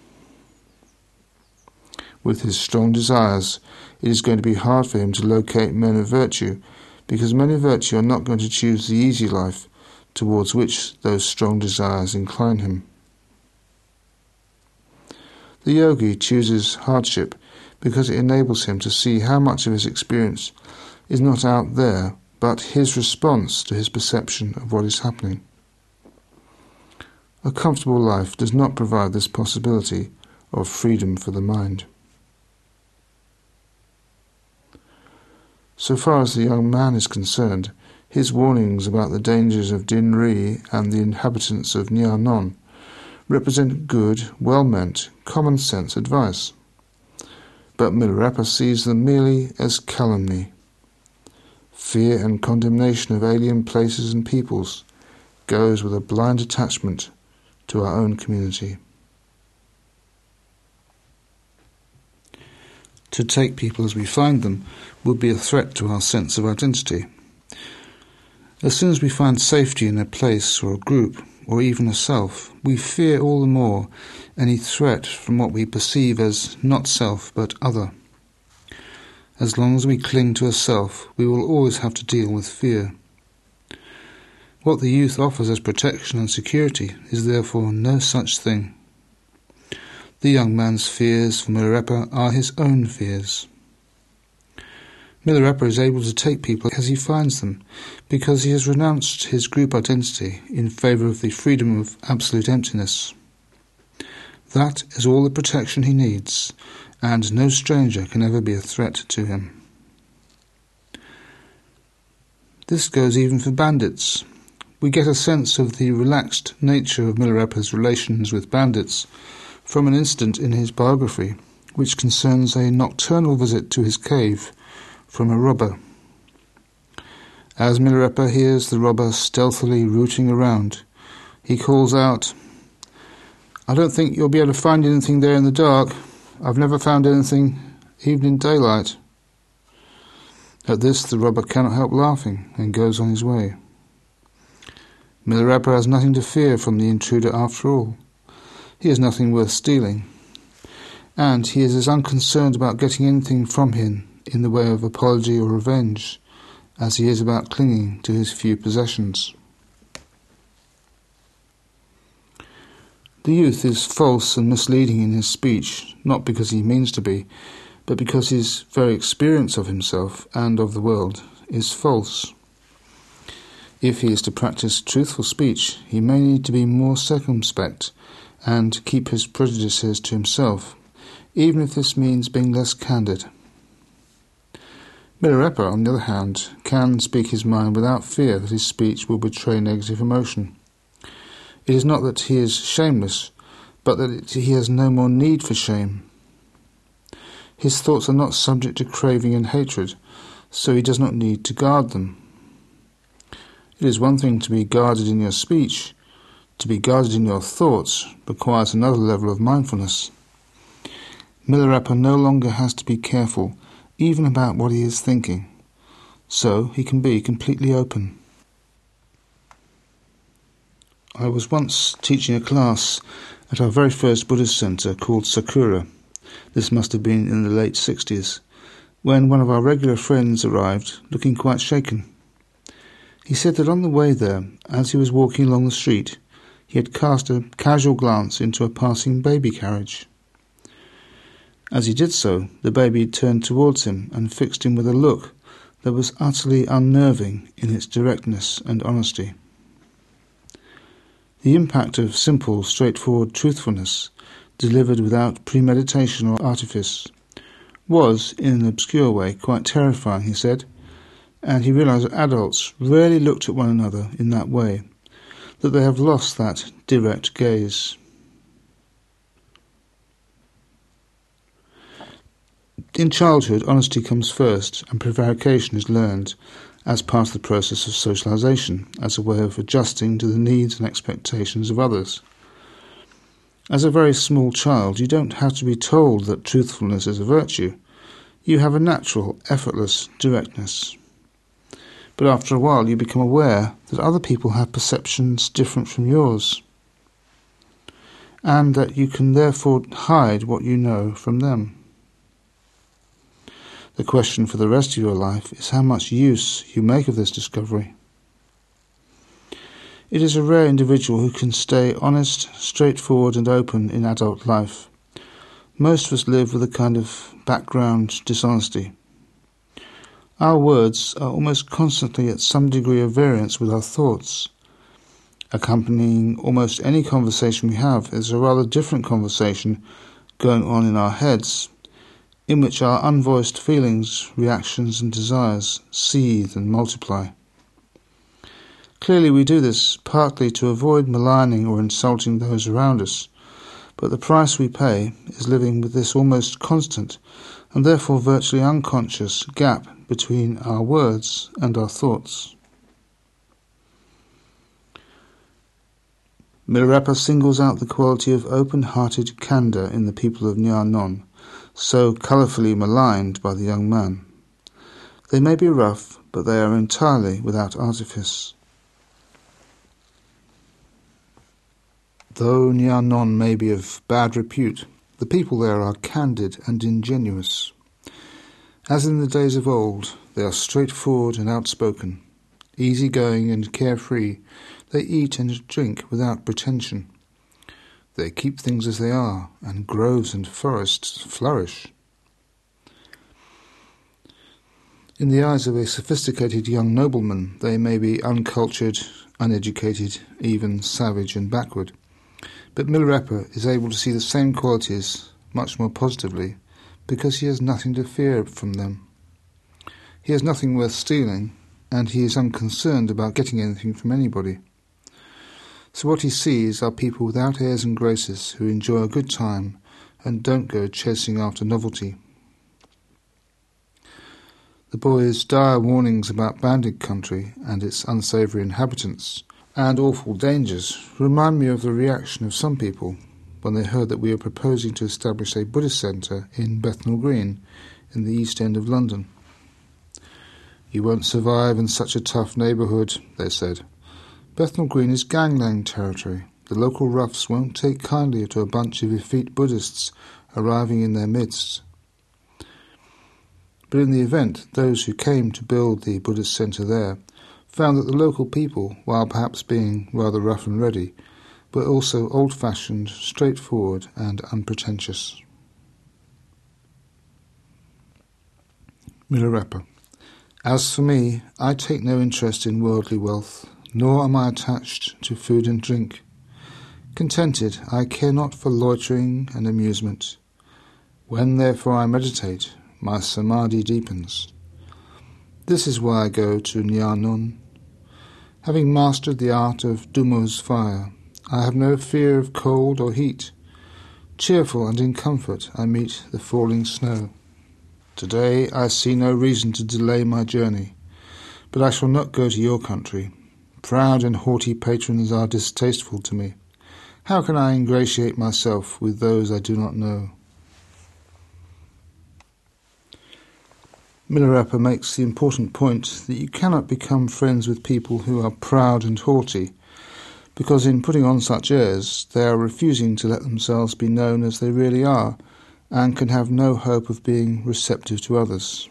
With his strong desires, it is going to be hard for him to locate men of virtue, because men of virtue are not going to choose the easy life towards which those strong desires incline him. The yogi chooses hardship because it enables him to see how much of his experience is not out there, but his response to his perception of what is happening. A comfortable life does not provide this possibility of freedom for the mind. So far as the young man is concerned, his warnings about the dangers of Dinri and the inhabitants of Nyanon represent good, well-meant, common-sense advice. But Milarepa sees them merely as calumny. Fear and condemnation of alien places and peoples goes with a blind attachment to our own community. To take people as we find them would be a threat to our sense of identity. As soon as we find safety in a place or a group, or even a self, we fear all the more any threat from what we perceive as not self but other. As long as we cling to a self, we will always have to deal with fear. What the youth offers as protection and security is therefore no such thing. The young man's fears for Milarepa are his own fears. Milarepa is able to take people as he finds them, because he has renounced his group identity in favour of the freedom of absolute emptiness. That is all the protection he needs, and no stranger can ever be a threat to him. This goes even for bandits. We get a sense of the relaxed nature of Milarepa's relations with bandits from an incident in his biography, which concerns a nocturnal visit to his cave from a robber. As Milarepa hears the robber stealthily rooting around, he calls out, "I don't think you'll be able to find anything there in the dark. I've never found anything, even in daylight." At this the robber cannot help laughing and goes on his way. Milarepa has nothing to fear from the intruder after all. He has nothing worth stealing, and he is as unconcerned about getting anything from him in the way of apology or revenge as he is about clinging to his few possessions. The youth is false and misleading in his speech, not because he means to be, but because his very experience of himself and of the world is false. If he is to practice truthful speech, he may need to be more circumspect and keep his prejudices to himself, even if this means being less candid. Milarepa, on the other hand, can speak his mind without fear that his speech will betray negative emotion. It is not that he is shameless, but that it, he has no more need for shame. His thoughts are not subject to craving and hatred, so he does not need to guard them. It is one thing to be guarded in your speech. To be guarded in your thoughts requires another level of mindfulness. Milarepa no longer has to be careful, even about what he is thinking, so he can be completely open. I was once teaching a class at our very first Buddhist centre called Sakura. This must have been in the late sixties, when one of our regular friends arrived, looking quite shaken. He said that on the way there, as he was walking along the street, he had cast a casual glance into a passing baby carriage. As he did so, the baby turned towards him and fixed him with a look that was utterly unnerving in its directness and honesty. The impact of simple, straightforward truthfulness, delivered without premeditation or artifice, was, in an obscure way, quite terrifying, he said, and he realized that adults rarely looked at one another in that way, that they have lost that direct gaze. In childhood, honesty comes first, and prevarication is learned as part of the process of socialization, as a way of adjusting to the needs and expectations of others. As a very small child, you don't have to be told that truthfulness is a virtue. You have a natural, effortless directness. But after a while, you become aware that other people have perceptions different from yours, and that you can therefore hide what you know from them. The question for the rest of your life is how much use you make of this discovery. It is a rare individual who can stay honest, straightforward and open in adult life. Most of us live with a kind of background dishonesty. Our words are almost constantly at some degree of variance with our thoughts. Accompanying almost any conversation we have is a rather different conversation going on in our heads, in which our unvoiced feelings, reactions and desires seethe and multiply. Clearly we do this partly to avoid maligning or insulting those around us, but the price we pay is living with this almost constant and therefore virtually unconscious gap between our words and our thoughts. Milarepa singles out the quality of open-hearted candour in the people of Nyar Non, so colourfully maligned by the young man. They may be rough, but they are entirely without artifice. Though Nyar Non may be of bad repute, the people there are candid and ingenuous. As in the days of old, they are straightforward and outspoken, easy-going and carefree. They eat and drink without pretension. They keep things as they are, and groves and forests flourish. In the eyes of a sophisticated young nobleman, they may be uncultured, uneducated, even savage and backward. But Milarepa is able to see the same qualities much more positively because he has nothing to fear from them. He has nothing worth stealing, and he is unconcerned about getting anything from anybody. So what he sees are people without airs and graces who enjoy a good time and don't go chasing after novelty. The boy's dire warnings about bandit country and its unsavoury inhabitants and awful dangers remind me of the reaction of some people when they heard that we were proposing to establish a Buddhist centre in Bethnal Green in the East End of London. "You won't survive in such a tough neighbourhood," they said. "Bethnal Green is gangland territory. The local roughs won't take kindly to a bunch of effete Buddhists arriving in their midst." But in the event, those who came to build the Buddhist centre there found that the local people, while perhaps being rather rough and ready, were also old-fashioned, straightforward and unpretentious. Milarepa. As for me, I take no interest in worldly wealth, nor am I attached to food and drink. Contented, I care not for loitering and amusement. When therefore I meditate, my samadhi deepens. This is why I go to Nyannon. Having mastered the art of Dumo's fire, I have no fear of cold or heat. Cheerful and in comfort, I meet the falling snow. Today I see no reason to delay my journey, but I shall not go to your country. Proud and haughty patrons are distasteful to me. How can I ingratiate myself with those I do not know? Milarepa makes the important point that you cannot become friends with people who are proud and haughty, because in putting on such airs they are refusing to let themselves be known as they really are, and can have no hope of being receptive to others.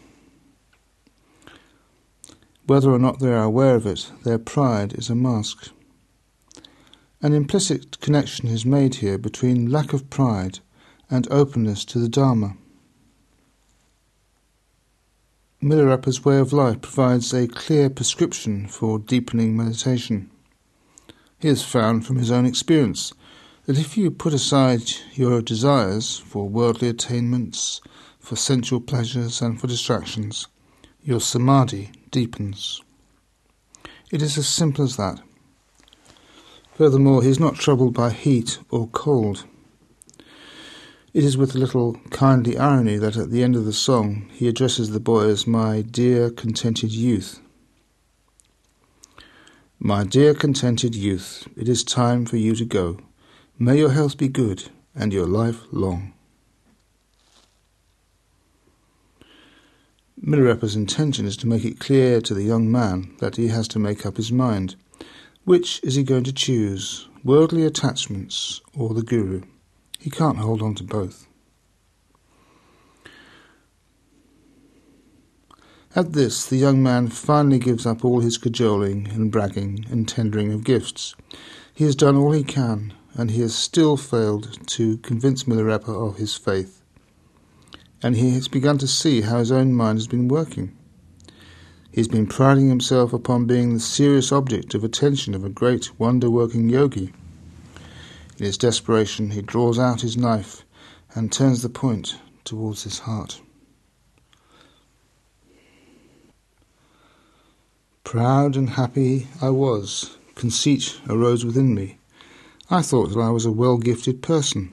Whether or not they are aware of it, their pride is a mask. An implicit connection is made here between lack of pride and openness to the Dharma. Milarepa's way of life provides a clear prescription for deepening meditation. He has found from his own experience that if you put aside your desires for worldly attainments, for sensual pleasures and for distractions, your samadhi deepens. It is as simple as that. Furthermore, he is not troubled by heat or cold. It is with a little kindly irony that at the end of the song he addresses the boy as "my dear contented youth." "My dear contented youth, it is time for you to go. May your health be good and your life long." Milarepa's intention is to make it clear to the young man that he has to make up his mind. Which is he going to choose, worldly attachments or the Guru? He can't hold on to both. At this, the young man finally gives up all his cajoling and bragging and tendering of gifts. He has done all he can, and he has still failed to convince Milarepa of his faith. And he has begun to see how his own mind has been working. He has been priding himself upon being the serious object of attention of a great wonder-working yogi. In his desperation, he draws out his knife and turns the point towards his heart. Proud and happy I was. Conceit arose within me. I thought that I was a well-gifted person.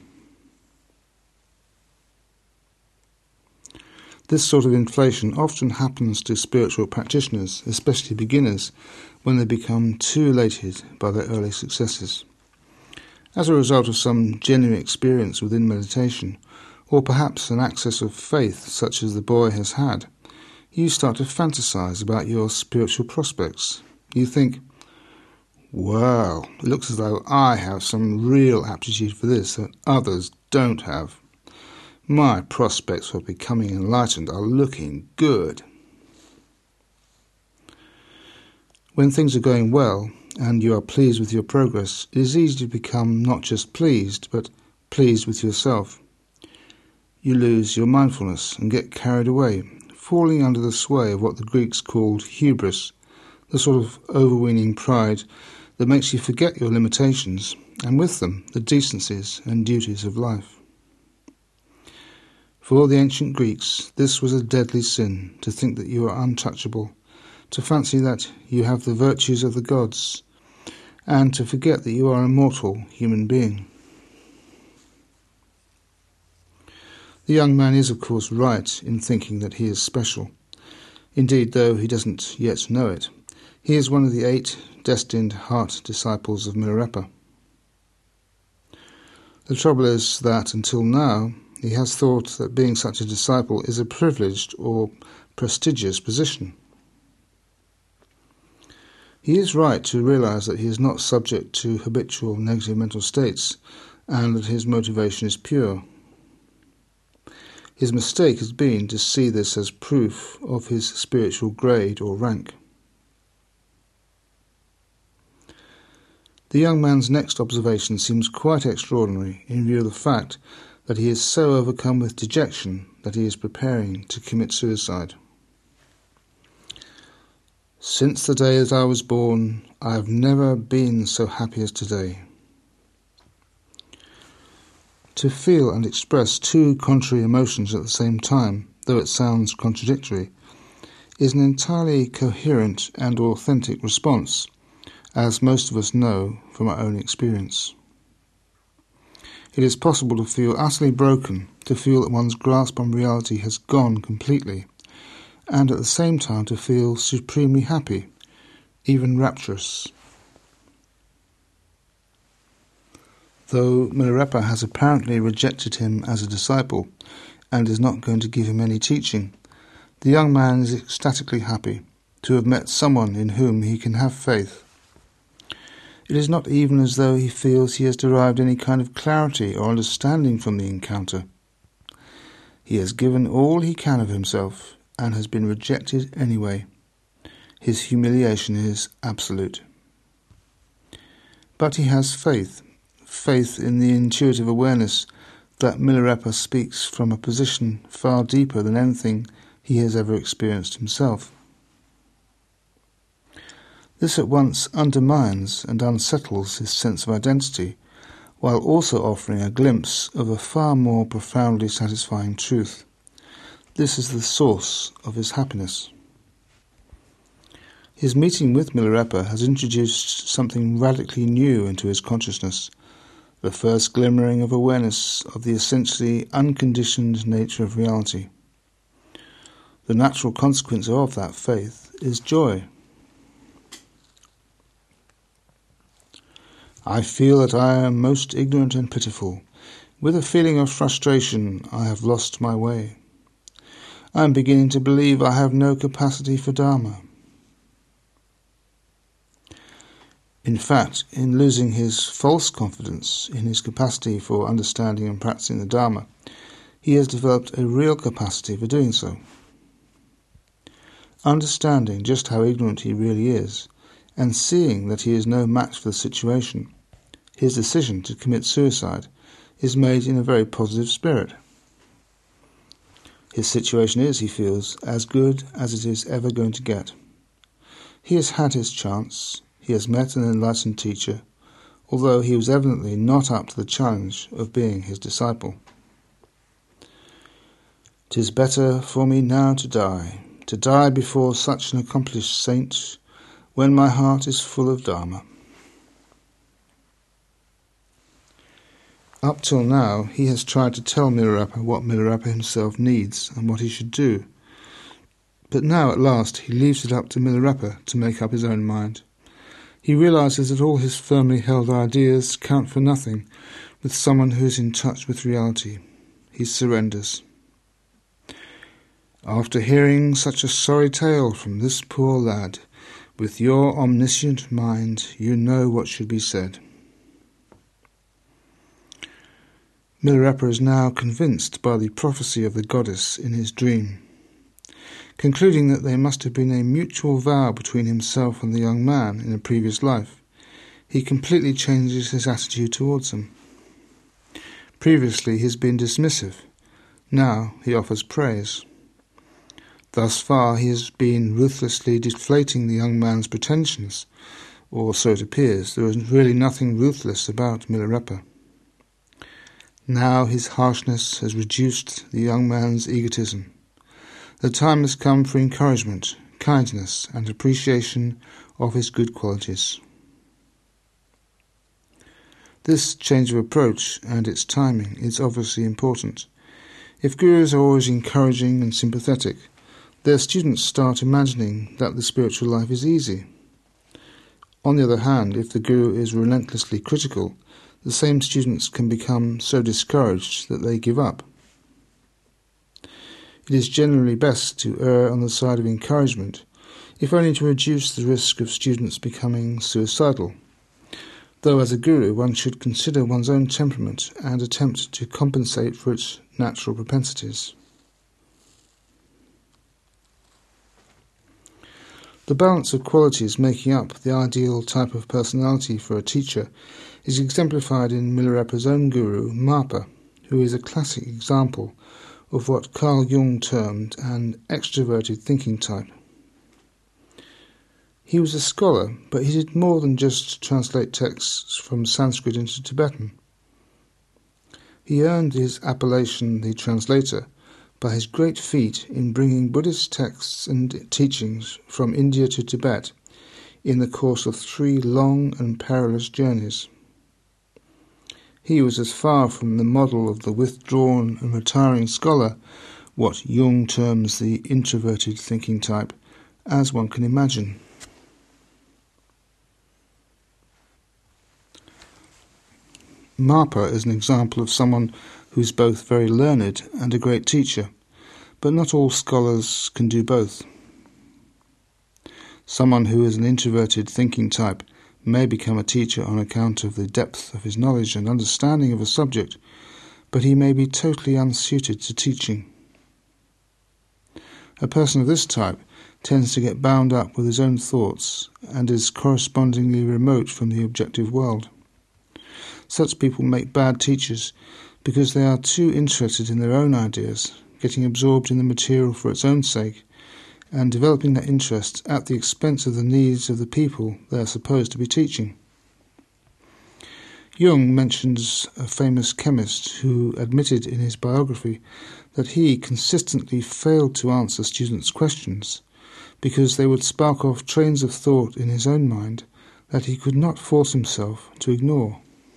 This sort of inflation often happens to spiritual practitioners, especially beginners, when they become too elated by their early successes. As a result of some genuine experience within meditation, or perhaps an access of faith such as the boy has had, you start to fantasize about your spiritual prospects. You think, "Well, it looks as though I have some real aptitude for this that others don't have. My prospects for becoming enlightened are looking good." When things are going well, and you are pleased with your progress, it is easy to become not just pleased, but pleased with yourself. You lose your mindfulness and get carried away, falling under the sway of what the Greeks called hubris, the sort of overweening pride that makes you forget your limitations, and with them the decencies and duties of life. For the ancient Greeks, this was a deadly sin, to think that you are untouchable, to fancy that you have the virtues of the gods, and to forget that you are a mortal human being. The young man is, of course, right in thinking that he is special. Indeed, though he doesn't yet know it, he is one of the eight destined heart disciples of Milarepa. The trouble is that, until now, he has thought that being such a disciple is a privileged or prestigious position. He is right to realize that he is not subject to habitual negative mental states and that his motivation is pure. His mistake has been to see this as proof of his spiritual grade or rank. The young man's next observation seems quite extraordinary in view of the fact that he is so overcome with dejection that he is preparing to commit suicide. Since the day that I was born, I have never been so happy as today. To feel and express two contrary emotions at the same time, though it sounds contradictory, is an entirely coherent and authentic response, as most of us know from our own experience. It is possible to feel utterly broken, to feel that one's grasp on reality has gone completely, and at the same time to feel supremely happy, even rapturous. Though Milarepa has apparently rejected him as a disciple and is not going to give him any teaching, the young man is ecstatically happy to have met someone in whom he can have faith. It is not even as though he feels he has derived any kind of clarity or understanding from the encounter. He has given all he can of himself and has been rejected anyway. His humiliation is absolute. But he has faith, faith in the intuitive awareness that Milarepa speaks from a position far deeper than anything he has ever experienced himself. This at once undermines and unsettles his sense of identity, while also offering a glimpse of a far more profoundly satisfying truth. This is the source of his happiness. His meeting with Milarepa has introduced something radically new into his consciousness, the first glimmering of awareness of the essentially unconditioned nature of reality. The natural consequence of that faith is joy. I feel that I am most ignorant and pitiful. With a feeling of frustration, I have lost my way. I am beginning to believe I have no capacity for Dharma. In fact, in losing his false confidence in his capacity for understanding and practicing the Dharma, he has developed a real capacity for doing so. Understanding just how ignorant he really is, and seeing that he is no match for the situation, his decision to commit suicide is made in a very positive spirit. His situation is, he feels, as good as it is ever going to get. He has had his chance, he has met an enlightened teacher, although he was evidently not up to the challenge of being his disciple. "'Tis better for me now to die, to die before such an accomplished saint, when my heart is full of Dharma." Up till now, he has tried to tell Milarepa what Milarepa himself needs and what he should do. But now, at last, he leaves it up to Milarepa to make up his own mind. He realizes that all his firmly held ideas count for nothing with someone who is in touch with reality. He surrenders. "After hearing such a sorry tale from this poor lad, with your omniscient mind, you know what should be said." Milarepa is now convinced by the prophecy of the goddess in his dream. Concluding that there must have been a mutual vow between himself and the young man in a previous life, he completely changes his attitude towards him. Previously he has been dismissive, now he offers praise. Thus far he has been ruthlessly deflating the young man's pretensions, or so it appears. There is really nothing ruthless about Milarepa. Now his harshness has reduced the young man's egotism. The time has come for encouragement, kindness, and appreciation of his good qualities. This change of approach and its timing is obviously important. If gurus are always encouraging and sympathetic, their students start imagining that the spiritual life is easy. On the other hand, if the guru is relentlessly critical, the same students can become so discouraged that they give up. It is generally best to err on the side of encouragement, if only to reduce the risk of students becoming suicidal. Though as a guru one should consider one's own temperament and attempt to compensate for its natural propensities. The balance of qualities making up the ideal type of personality for a teacher is exemplified in Milarepa's own guru, Marpa, who is a classic example of what Carl Jung termed an extroverted thinking type. He was a scholar, but he did more than just translate texts from Sanskrit into Tibetan. He earned his appellation, the translator, by his great feat in bringing Buddhist texts and teachings from India to Tibet in the course of three long and perilous journeys. He was as far from the model of the withdrawn and retiring scholar, what Jung terms the introverted thinking type, as one can imagine. Marpa is an example of someone who is both very learned and a great teacher, but not all scholars can do both. Someone who is an introverted thinking type may become a teacher on account of the depth of his knowledge and understanding of a subject, but he may be totally unsuited to teaching. A person of this type tends to get bound up with his own thoughts and is correspondingly remote from the objective world. Such people make bad teachers because they are too interested in their own ideas, getting absorbed in the material for its own sake, and developing that interest at the expense of the needs of the people they are supposed to be teaching. Jung mentions a famous chemist who admitted in his biography that he consistently failed to answer students' questions because they would spark off trains of thought in his own mind that he could not force himself to ignore.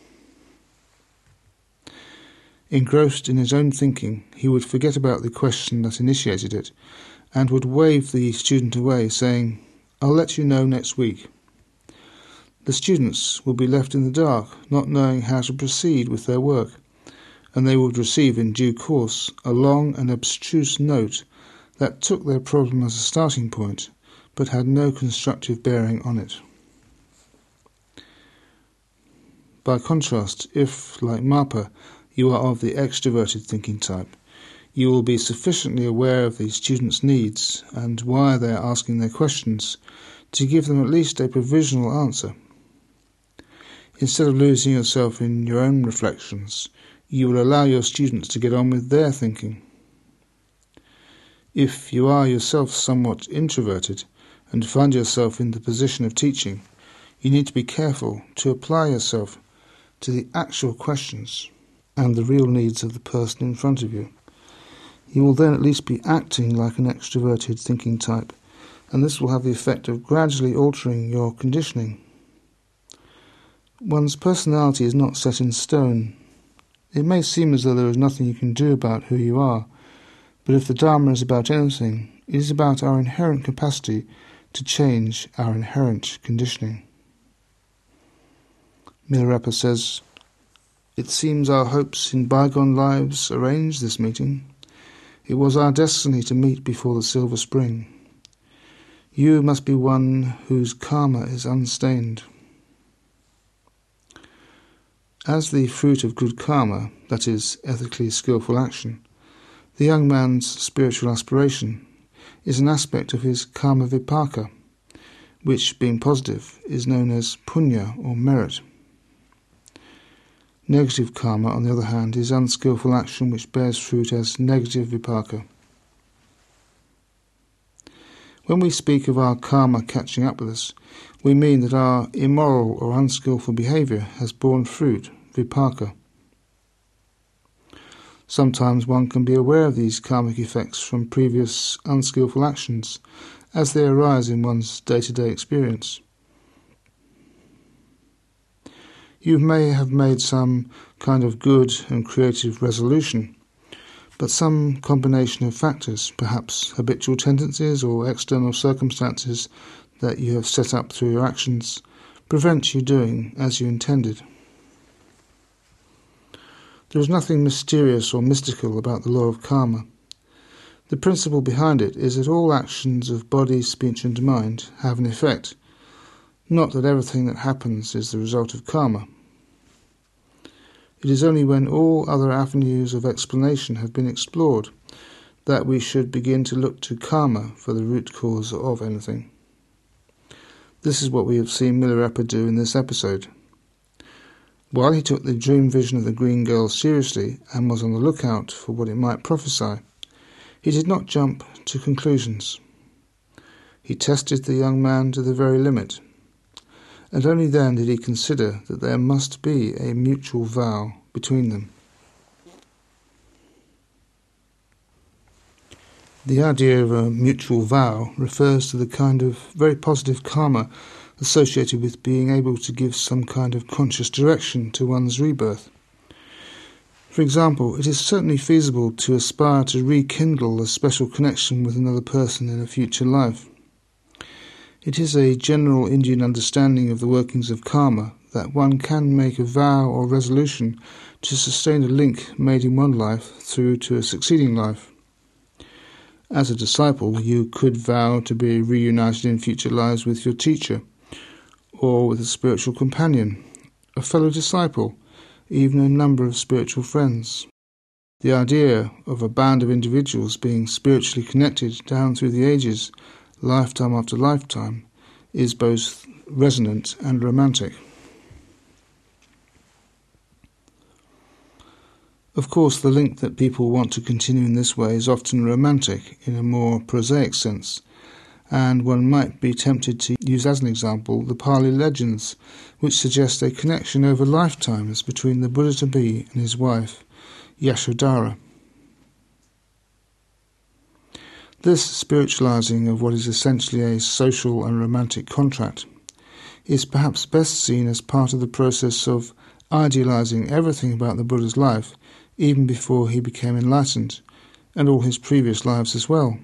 Engrossed in his own thinking, he would forget about the question that initiated it, and would wave the student away, saying, "I'll let you know next week." The students will be left in the dark, not knowing how to proceed with their work, and they would receive in due course a long and abstruse note that took their problem as a starting point, but had no constructive bearing on it. By contrast, if, like Marpa, you are of the extroverted thinking type, you will be sufficiently aware of the students' needs and why they are asking their questions to give them at least a provisional answer. Instead of losing yourself in your own reflections, you will allow your students to get on with their thinking. If you are yourself somewhat introverted and find yourself in the position of teaching, you need to be careful to apply yourself to the actual questions and the real needs of the person in front of you. You will then at least be acting like an extroverted thinking type, and this will have the effect of gradually altering your conditioning. One's personality is not set in stone. It may seem as though there is nothing you can do about who you are, but if the Dharma is about anything, it is about our inherent capacity to change our inherent conditioning. Milarepa says, "It seems our hopes in bygone lives arranged this meeting. It was our destiny to meet before the silver spring. You must be one whose karma is unstained." As the fruit of good karma, that is, ethically skillful action, the young man's spiritual aspiration is an aspect of his karma vipaka, which, being positive, is known as punya or merit. Negative karma, on the other hand, is unskillful action which bears fruit as negative vipaka. When we speak of our karma catching up with us, we mean that our immoral or unskillful behaviour has borne fruit, vipaka. Sometimes one can be aware of these karmic effects from previous unskillful actions as they arise in one's day-to-day experience. You may have made some kind of good and creative resolution, but some combination of factors, perhaps habitual tendencies or external circumstances that you have set up through your actions, prevent you doing as you intended. There is nothing mysterious or mystical about the law of karma. The principle behind it is that all actions of body, speech and mind have an effect, not that everything that happens is the result of karma. It is only when all other avenues of explanation have been explored that we should begin to look to karma for the root cause of anything. This is what we have seen Milarepa do in this episode. While he took the dream vision of the green girl seriously and was on the lookout for what it might prophesy, he did not jump to conclusions. He tested the young man to the very limit, and only then did he consider that there must be a mutual vow between them. The idea of a mutual vow refers to the kind of very positive karma associated with being able to give some kind of conscious direction to one's rebirth. For example, it is certainly feasible to aspire to rekindle a special connection with another person in a future life. It is a general Indian understanding of the workings of karma that one can make a vow or resolution to sustain a link made in one life through to a succeeding life. As a disciple, you could vow to be reunited in future lives with your teacher, or with a spiritual companion, a fellow disciple, even a number of spiritual friends. The idea of a band of individuals being spiritually connected down through the ages, lifetime after lifetime, is both resonant and romantic. Of course, the link that people want to continue in this way is often romantic in a more prosaic sense, and one might be tempted to use as an example the Pali legends, which suggest a connection over lifetimes between the Buddha-to-be and his wife, Yashodhara. This spiritualizing of what is essentially a social and romantic contract is perhaps best seen as part of the process of idealizing everything about the Buddha's life, even before he became enlightened, and all his previous lives as well.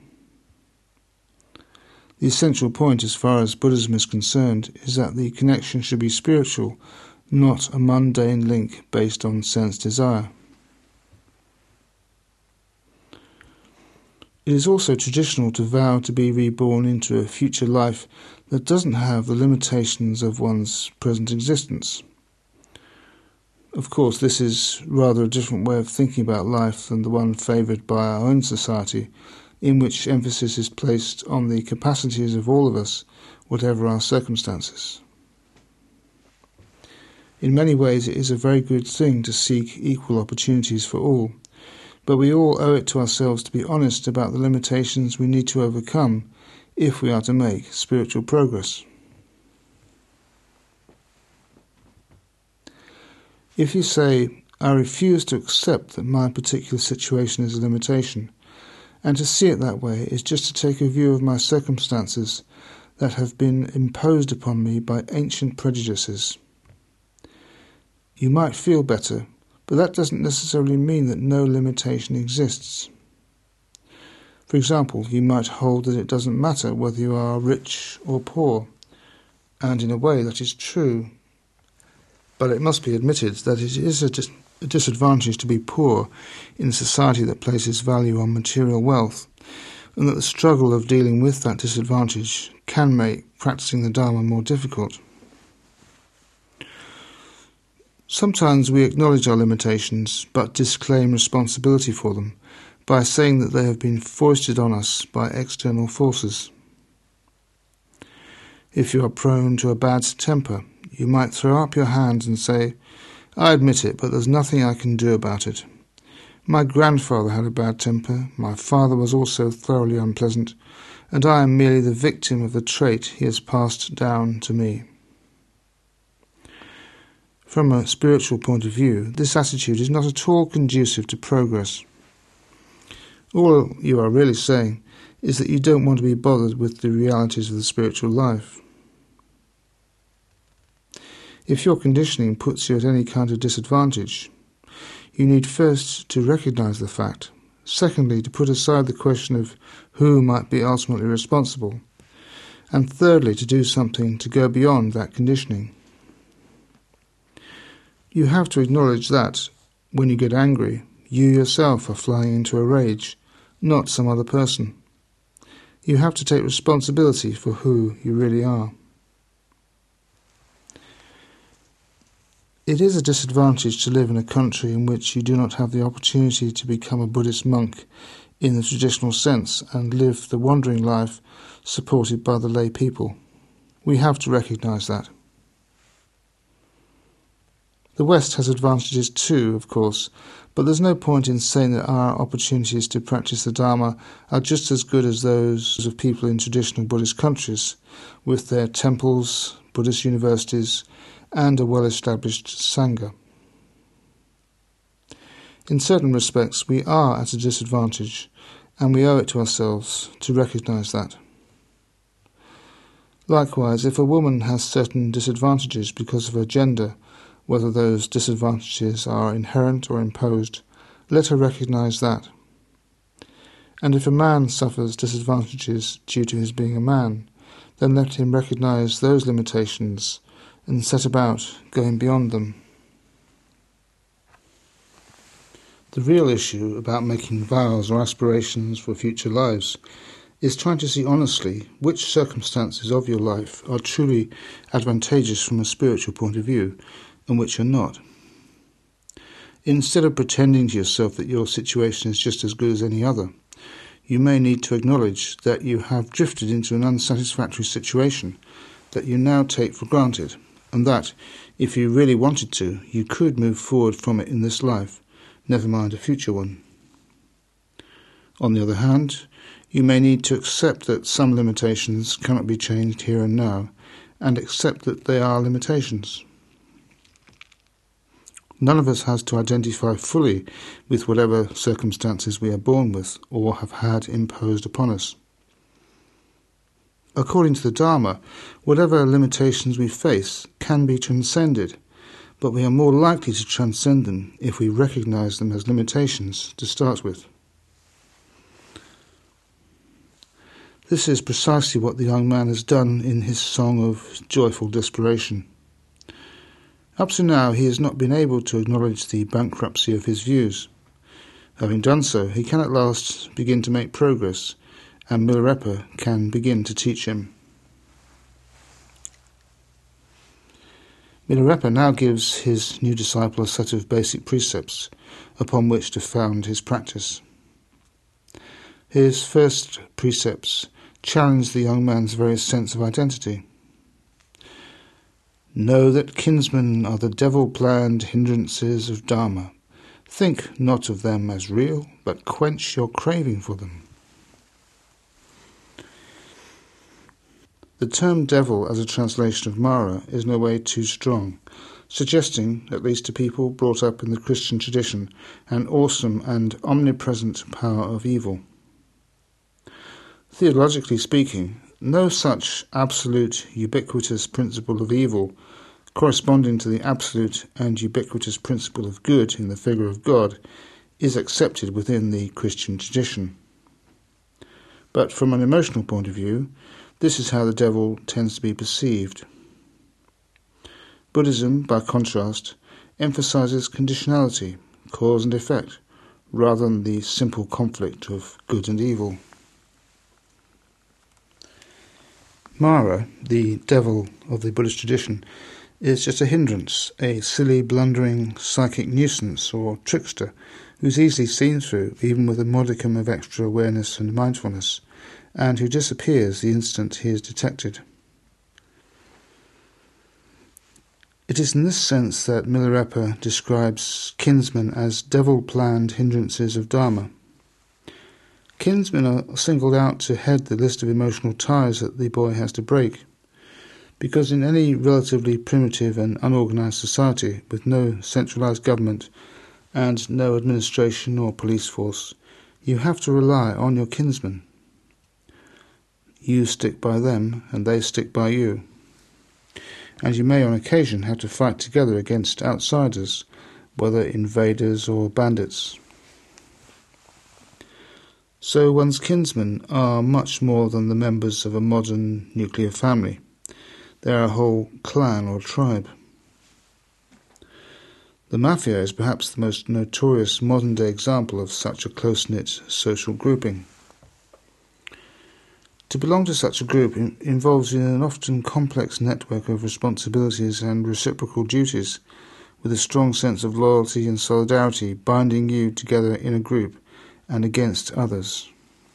The essential point as far as Buddhism is concerned is that the connection should be spiritual, not a mundane link based on sense desire. It is also traditional to vow to be reborn into a future life that doesn't have the limitations of one's present existence. Of course, this is rather a different way of thinking about life than the one favoured by our own society, in which emphasis is placed on the capacities of all of us, whatever our circumstances. In many ways it is a very good thing to seek equal opportunities for all, but we all owe it to ourselves to be honest about the limitations we need to overcome if we are to make spiritual progress. If you say, I refuse to accept that my particular situation is a limitation, and to see it that way is just to take a view of my circumstances that have been imposed upon me by ancient prejudices. You might feel better, but that doesn't necessarily mean that no limitation exists. For example, you might hold that it doesn't matter whether you are rich or poor, and in a way that is true. But it must be admitted that it is a dis- a disadvantage to be poor in a society that places value on material wealth, and that the struggle of dealing with that disadvantage can make practicing the Dharma more difficult. Sometimes we acknowledge our limitations, but disclaim responsibility for them by saying that they have been foisted on us by external forces. If you are prone to a bad temper, you might throw up your hands and say, I admit it, but there's nothing I can do about it. My grandfather had a bad temper, my father was also thoroughly unpleasant, and I am merely the victim of the trait he has passed down to me. From a spiritual point of view, this attitude is not at all conducive to progress. All you are really saying is that you don't want to be bothered with the realities of the spiritual life. If your conditioning puts you at any kind of disadvantage, you need first to recognize the fact, secondly to put aside the question of who might be ultimately responsible, and thirdly to do something to go beyond that conditioning. You have to acknowledge that, when you get angry, you yourself are flying into a rage, not some other person. You have to take responsibility for who you really are. It is a disadvantage to live in a country in which you do not have the opportunity to become a Buddhist monk in the traditional sense and live the wandering life supported by the lay people. We have to recognise that. The West has advantages too, of course, but there's no point in saying that our opportunities to practice the Dharma are just as good as those of people in traditional Buddhist countries, with their temples, Buddhist universities, and a well-established Sangha. In certain respects, we are at a disadvantage, and we owe it to ourselves to recognise that. Likewise, if a woman has certain disadvantages because of her gender, whether those disadvantages are inherent or imposed, let her recognise that. And if a man suffers disadvantages due to his being a man, then let him recognise those limitations and set about going beyond them. The real issue about making vows or aspirations for future lives is trying to see honestly which circumstances of your life are truly advantageous from a spiritual point of view and which are not. Instead of pretending to yourself that your situation is just as good as any other, you may need to acknowledge that you have drifted into an unsatisfactory situation that you now take for granted, and that, if you really wanted to, you could move forward from it in this life, never mind a future one. On the other hand, you may need to accept that some limitations cannot be changed here and now, and accept that they are limitations. None of us has to identify fully with whatever circumstances we are born with or have had imposed upon us. According to the Dharma, whatever limitations we face can be transcended, but we are more likely to transcend them if we recognise them as limitations to start with. This is precisely what the young man has done in his song of joyful desperation. Up to now he has not been able to acknowledge the bankruptcy of his views. Having done so, he can at last begin to make progress, and Milarepa can begin to teach him. Milarepa now gives his new disciple a set of basic precepts upon which to found his practice. His first precepts challenge the young man's very sense of identity. Know that kinsmen are the devil-planned hindrances of Dharma. Think not of them as real, but quench your craving for them. The term devil as a translation of Mara is no way too strong, suggesting, at least to people brought up in the Christian tradition, an awesome and omnipresent power of evil. Theologically speaking, no such absolute ubiquitous principle of evil, corresponding to the absolute and ubiquitous principle of good in the figure of God, is accepted within the Christian tradition. But from an emotional point of view, this is how the devil tends to be perceived. Buddhism, by contrast, emphasizes conditionality, cause and effect, rather than the simple conflict of good and evil. Mara, the devil of the Buddhist tradition, is just a hindrance, a silly, blundering psychic nuisance or trickster who's easily seen through even with a modicum of extra awareness and mindfulness, and who disappears the instant he is detected. It is in this sense that Milarepa describes kinsmen as devil-planned hindrances of Dharma. Kinsmen are singled out to head the list of emotional ties that the boy has to break, because in any relatively primitive and unorganised society with no centralised government and no administration or police force, you have to rely on your kinsmen. You stick by them and they stick by you. And you may on occasion have to fight together against outsiders, whether invaders or bandits. So one's kinsmen are much more than the members of a modern nuclear family. They are a whole clan or tribe. The mafia is perhaps the most notorious modern-day example of such a close-knit social grouping. To belong to such a group in- involves an often complex network of responsibilities and reciprocal duties, with a strong sense of loyalty and solidarity binding you together in a group and against others.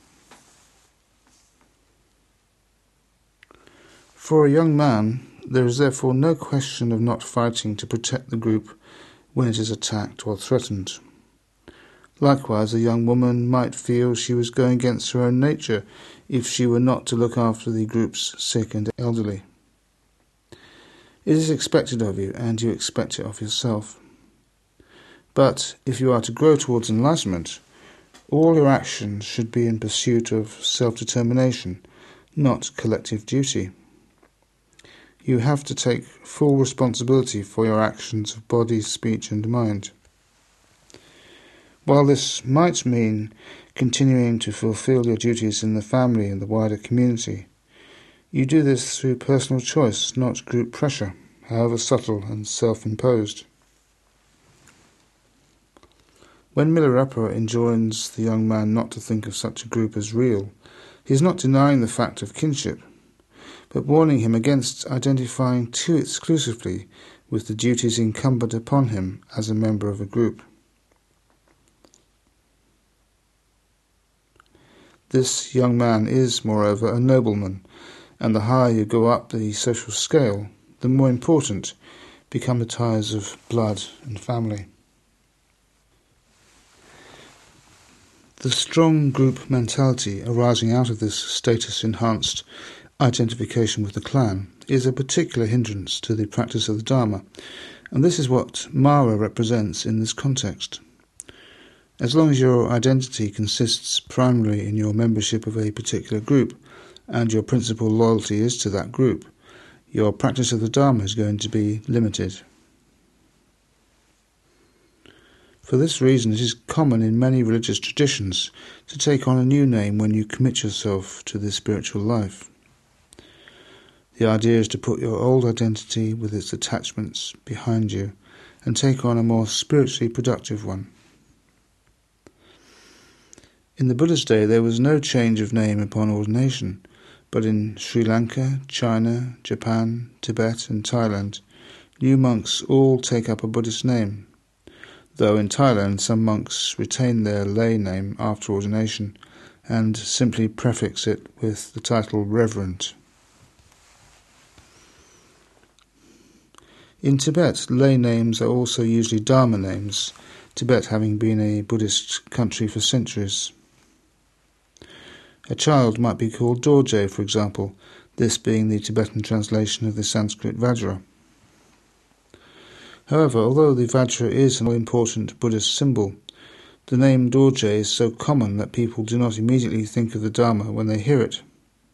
For a young man, there is therefore no question of not fighting to protect the group when it is attacked or threatened. Likewise, a young woman might feel she was going against her own nature if she were not to look after the group's sick and elderly. It is expected of you, and you expect it of yourself. But if you are to grow towards enlightenment, all your actions should be in pursuit of self-determination, not collective duty. You have to take full responsibility for your actions of body, speech and mind. While this might mean continuing to fulfill your duties in the family and the wider community, you do this through personal choice, not group pressure, however subtle and self-imposed. When Milarepa enjoins the young man not to think of such a group as real, he is not denying the fact of kinship, but warning him against identifying too exclusively with the duties incumbent upon him as a member of a group. This young man is, moreover, a nobleman, and the higher you go up the social scale, the more important become the ties of blood and family. The strong group mentality arising out of this status-enhanced identification with the clan is a particular hindrance to the practice of the Dharma, and this is what Mara represents in this context. As long as your identity consists primarily in your membership of a particular group, and your principal loyalty is to that group, your practice of the Dharma is going to be limited. For this reason, it is common in many religious traditions to take on a new name when you commit yourself to the spiritual life. The idea is to put your old identity with its attachments behind you and take on a more spiritually productive one. In the Buddha's day, there was no change of name upon ordination, but in Sri Lanka, China, Japan, Tibet and Thailand, new monks all take up a Buddhist name, though in Thailand some monks retain their lay name after ordination and simply prefix it with the title Reverend. In Tibet, lay names are also usually Dharma names, Tibet having been a Buddhist country for centuries. A child might be called Dorje, for example, this being the Tibetan translation of the Sanskrit Vajra. However, although the Vajra is an important Buddhist symbol, the name Dorje is so common that people do not immediately think of the Dharma when they hear it.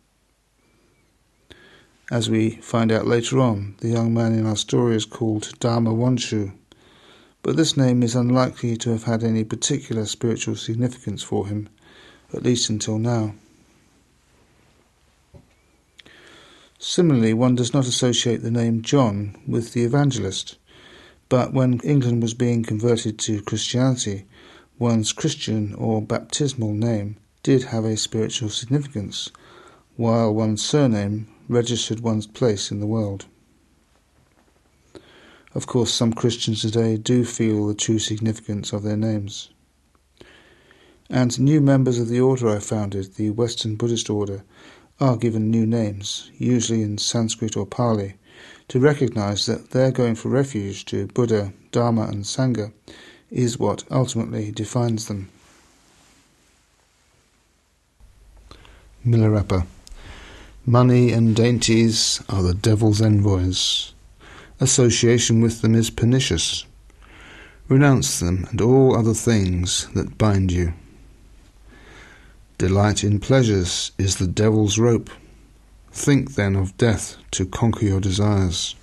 As we find out later on, the young man in our story is called Dharma Wanshu, but this name is unlikely to have had any particular spiritual significance for him, at least until now. Similarly, one does not associate the name John with the evangelist, but when England was being converted to Christianity, one's Christian or baptismal name did have a spiritual significance, while one's surname registered one's place in the world. Of course, some Christians today do feel the true significance of their names. And new members of the order I founded, the Western Buddhist order, are given new names, usually in Sanskrit or Pali, to recognize that their going for refuge to Buddha, Dharma and Sangha is what ultimately defines them. Milarepa. Money and dainties are the devil's envoys. Association with them is pernicious. Renounce them and all other things that bind you. Delight in pleasures is the devil's rope. Think then of death to conquer your desires.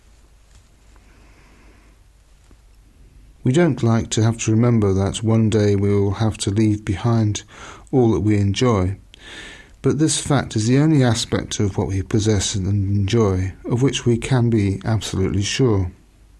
We don't like to have to remember that one day we will have to leave behind all that we enjoy, but this fact is the only aspect of what we possess and enjoy of which we can be absolutely sure.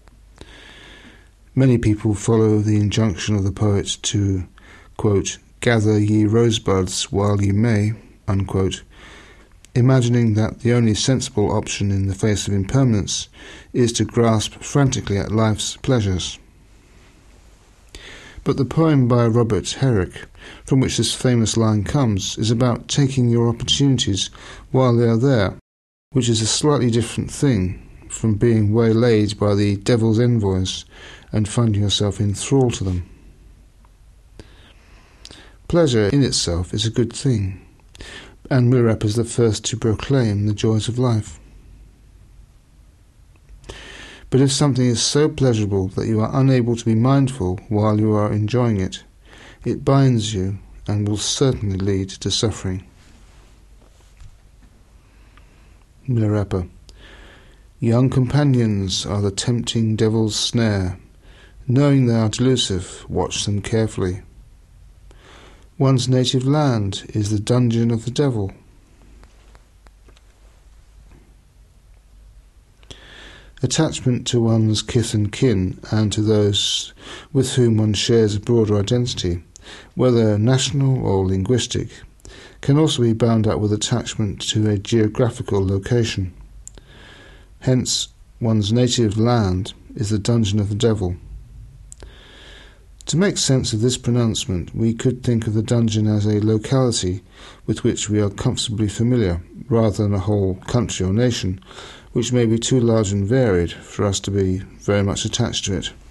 Many people follow the injunction of the poet to, quote, gather ye rosebuds while ye may, unquote, imagining that the only sensible option in the face of impermanence is to grasp frantically at life's pleasures. But the poem by Robert Herrick, from which this famous line comes, is about taking your opportunities while they are there, which is a slightly different thing from being waylaid by the devil's envoys and finding yourself in thrall to them. Pleasure in itself is a good thing, and Milarepa is the first to proclaim the joys of life. But if something is so pleasurable that you are unable to be mindful while you are enjoying it, it binds you and will certainly lead to suffering. Milarepa. Young companions are the tempting devil's snare. Knowing they are delusive, watch them carefully. One's native land is the dungeon of the devil. Attachment to one's kith and kin and to those with whom one shares a broader identity, whether national or linguistic, can also be bound up with attachment to a geographical location. Hence, one's native land is the dungeon of the devil. To make sense of this pronouncement, we could think of the dungeon as a locality with which we are comfortably familiar, rather than a whole country or nation, which may be too large and varied for us to be very much attached to it.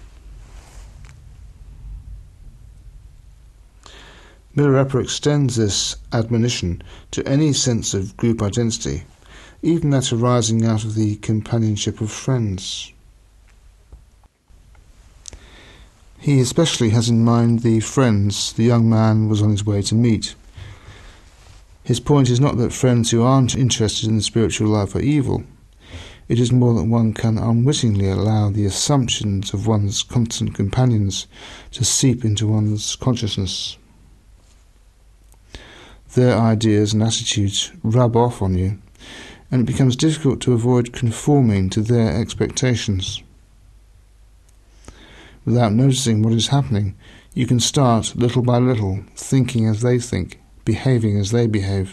Milarepa extends this admonition to any sense of group identity, even that arising out of the companionship of friends. He especially has in mind the friends the young man was on his way to meet. His point is not that friends who aren't interested in the spiritual life are evil. It is more that one can unwittingly allow the assumptions of one's constant companions to seep into one's consciousness. Their ideas and attitudes rub off on you, and it becomes difficult to avoid conforming to their expectations. Without noticing what is happening, you can start, little by little, thinking as they think, behaving as they behave.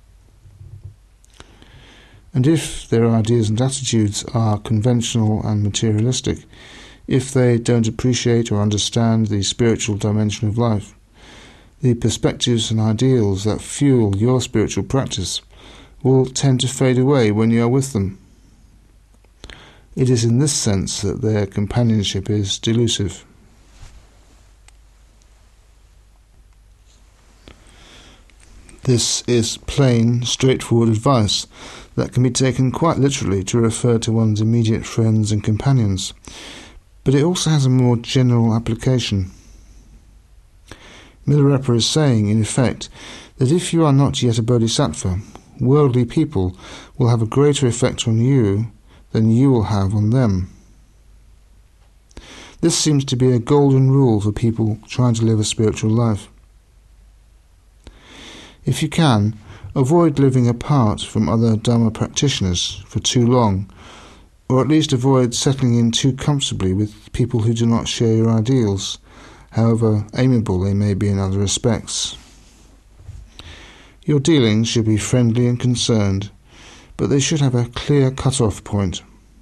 And if their ideas and attitudes are conventional and materialistic, if they don't appreciate or understand the spiritual dimension of life, the perspectives and ideals that fuel your spiritual practice will tend to fade away when you are with them. It is in this sense that their companionship is delusive. This is plain, straightforward advice that can be taken quite literally to refer to one's immediate friends and companions, but it also has a more general application. Milarepa is saying, in effect, that if you are not yet a bodhisattva, worldly people will have a greater effect on you than you will have on them. This seems to be a golden rule for people trying to live a spiritual life. If you can, avoid living apart from other Dharma practitioners for too long, or at least avoid settling in too comfortably with people who do not share your ideals, however amiable they may be in other respects. Your dealings should be friendly and concerned, but they should have a clear cut-off point.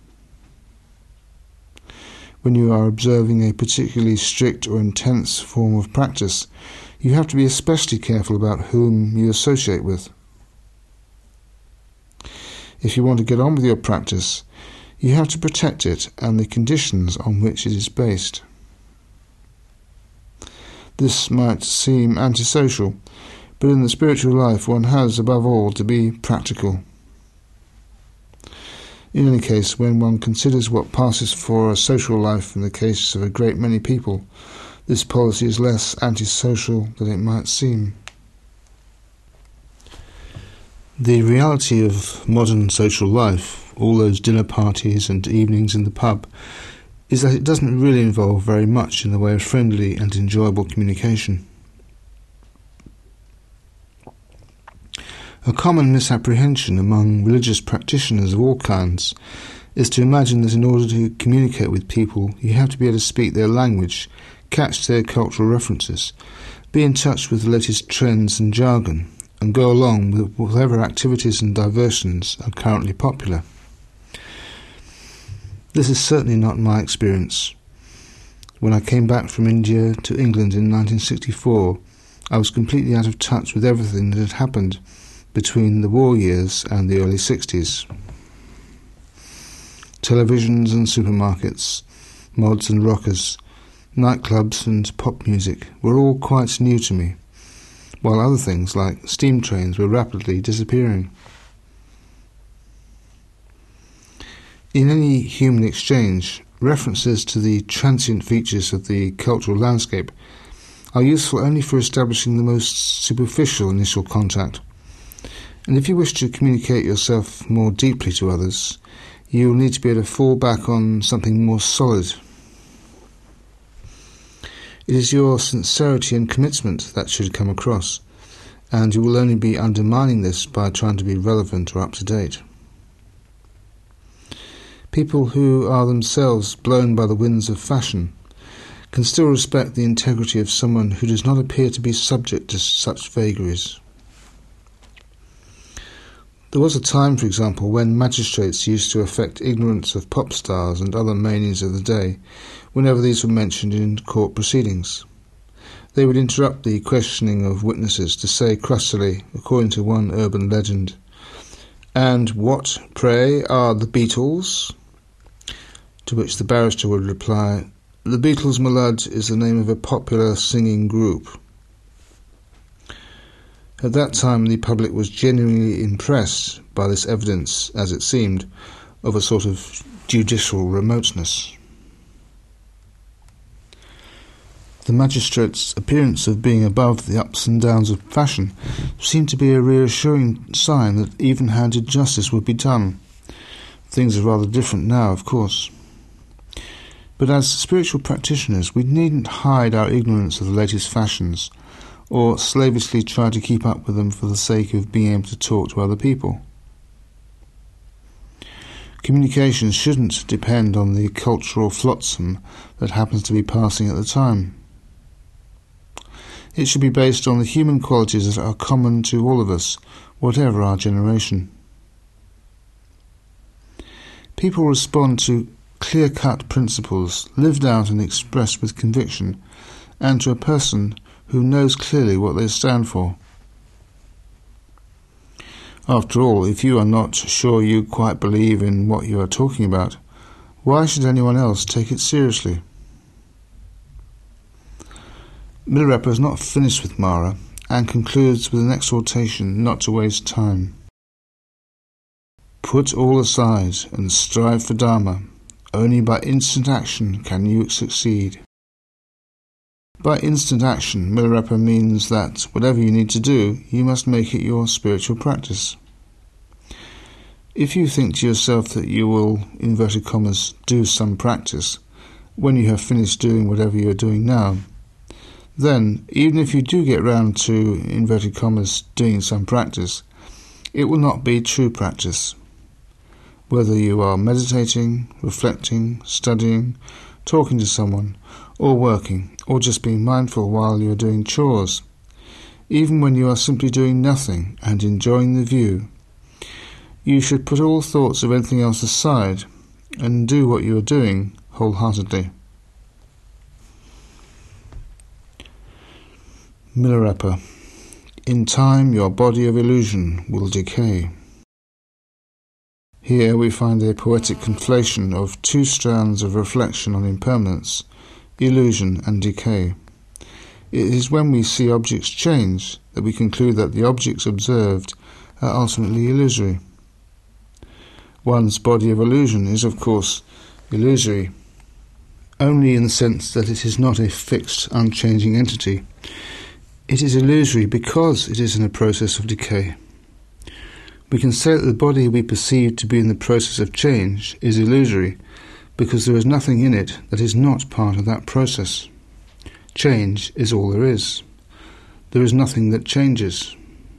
When you are observing a particularly strict or intense form of practice, you have to be especially careful about whom you associate with. If you want to get on with your practice, you have to protect it and the conditions on which it is based. This might seem antisocial, but in the spiritual life one has, above all, to be practical. In any case, when one considers what passes for a social life in the case of a great many people, this policy is less antisocial than it might seem. The reality of modern social life, all those dinner parties and evenings in the pub, is that it doesn't really involve very much in the way of friendly and enjoyable communication. A common misapprehension among religious practitioners of all kinds is to imagine that in order to communicate with people you have to be able to speak their language, catch their cultural references, be in touch with the latest trends and jargon, and go along with whatever activities and diversions are currently popular. This is certainly not my experience. When I came back from India to England in nineteen sixty-four, I was completely out of touch with everything that had happened between the war years and the early sixties. Televisions and supermarkets, mods and rockers, nightclubs and pop music were all quite new to me, while other things like steam trains were rapidly disappearing. In any human exchange, references to the transient features of the cultural landscape are useful only for establishing the most superficial initial contact. And if you wish to communicate yourself more deeply to others, you will need to be able to fall back on something more solid. It is your sincerity and commitment that should come across, and you will only be undermining this by trying to be relevant or up to date. People who are themselves blown by the winds of fashion can still respect the integrity of someone who does not appear to be subject to such vagaries. There was a time, for example, when magistrates used to affect ignorance of pop stars and other manias of the day whenever these were mentioned in court proceedings. They would interrupt the questioning of witnesses to say crustily, according to one urban legend, "And what, pray, are the Beatles?" To which the barrister would reply, "The Beatles, my lad, is the name of a popular singing group." At that time the public was genuinely impressed by this evidence, as it seemed, of a sort of judicial remoteness. The magistrate's appearance of being above the ups and downs of fashion seemed to be a reassuring sign that even-handed justice would be done. Things are rather different now, of course. But as spiritual practitioners, we needn't hide our ignorance of the latest fashions, or slavishly try to keep up with them for the sake of being able to talk to other people. Communication shouldn't depend on the cultural flotsam that happens to be passing at the time. It should be based on the human qualities that are common to all of us, whatever our generation. People respond to clear-cut principles, lived out and expressed with conviction, and to a person who knows clearly what they stand for. After all, if you are not sure you quite believe in what you are talking about, why should anyone else take it seriously? Milarepa is not finished with Mara and concludes with an exhortation not to waste time. Put all aside and strive for Dharma. Only by instant action can you succeed. By instant action, Milarepa means that whatever you need to do, you must make it your spiritual practice. If you think to yourself that you will, inverted commas, do some practice, when you have finished doing whatever you are doing now, then, even if you do get round to, inverted commas, doing some practice, it will not be true practice. Whether you are meditating, reflecting, studying, talking to someone, or working, or just being mindful while you are doing chores, even when you are simply doing nothing and enjoying the view, you should put all thoughts of anything else aside and do what you are doing wholeheartedly. Milarepa. In time your body of illusion will decay. Here we find a poetic conflation of two strands of reflection on impermanence, illusion and decay. It is when we see objects change that we conclude that the objects observed are ultimately illusory. One's body of illusion is, of course, illusory, only in the sense that it is not a fixed, unchanging entity. It is illusory because it is in a process of decay. We can say that the body we perceive to be in the process of change is illusory because there is nothing in it that is not part of that process. Change is all there is. There is nothing that changes.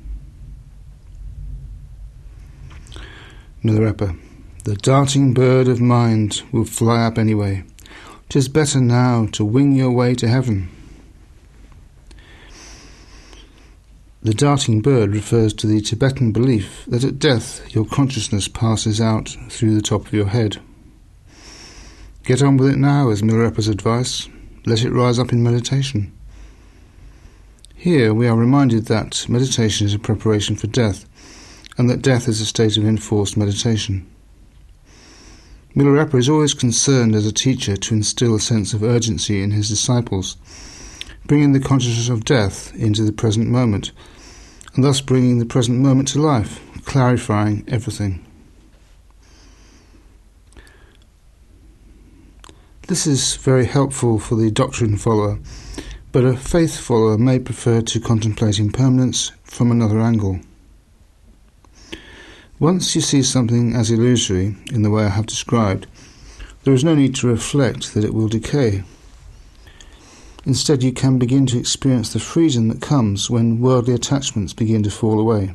Milarepa. The darting bird of mind will fly up anyway. 'Tis better now to wing your way to heaven. The darting bird refers to the Tibetan belief that at death your consciousness passes out through the top of your head. Get on with it now is Milarepa's advice. Let it rise up in meditation. Here we are reminded that meditation is a preparation for death, and that death is a state of enforced meditation. Milarepa is always concerned as a teacher to instill a sense of urgency in his disciples, bringing the consciousness of death into the present moment, and thus bringing the present moment to life, clarifying everything. This is very helpful for the doctrine follower, but a faith follower may prefer to contemplate impermanence from another angle. Once you see something as illusory, in the way I have described, there is no need to reflect that it will decay. Instead, you can begin to experience the freedom that comes when worldly attachments begin to fall away.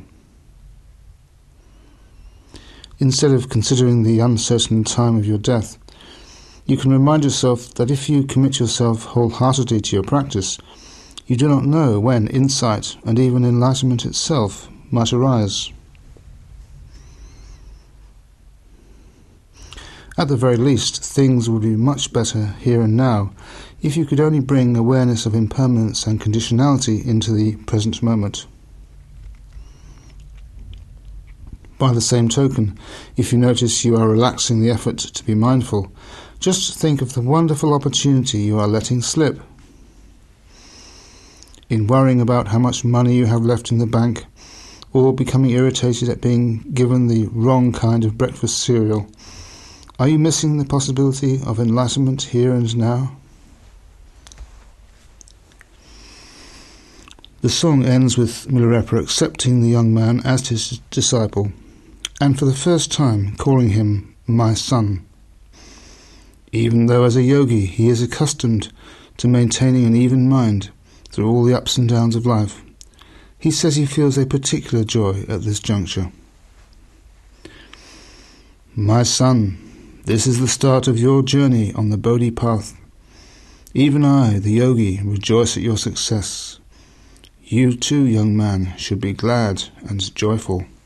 Instead of considering the uncertain time of your death, you can remind yourself that if you commit yourself wholeheartedly to your practice, you do not know when insight and even enlightenment itself might arise. At the very least, things would be much better here and now if you could only bring awareness of impermanence and conditionality into the present moment. By the same token, if you notice you are relaxing the effort to be mindful, just think of the wonderful opportunity you are letting slip. In worrying about how much money you have left in the bank, or becoming irritated at being given the wrong kind of breakfast cereal, are you missing the possibility of enlightenment here and now? The song ends with Milarepa accepting the young man as his disciple, and for the first time calling him my son. Even though as a yogi he is accustomed to maintaining an even mind through all the ups and downs of life, he says he feels a particular joy at this juncture. My son, this is the start of your journey on the Bodhi path. Even I, the yogi, rejoice at your success. You too, young man, should be glad and joyful.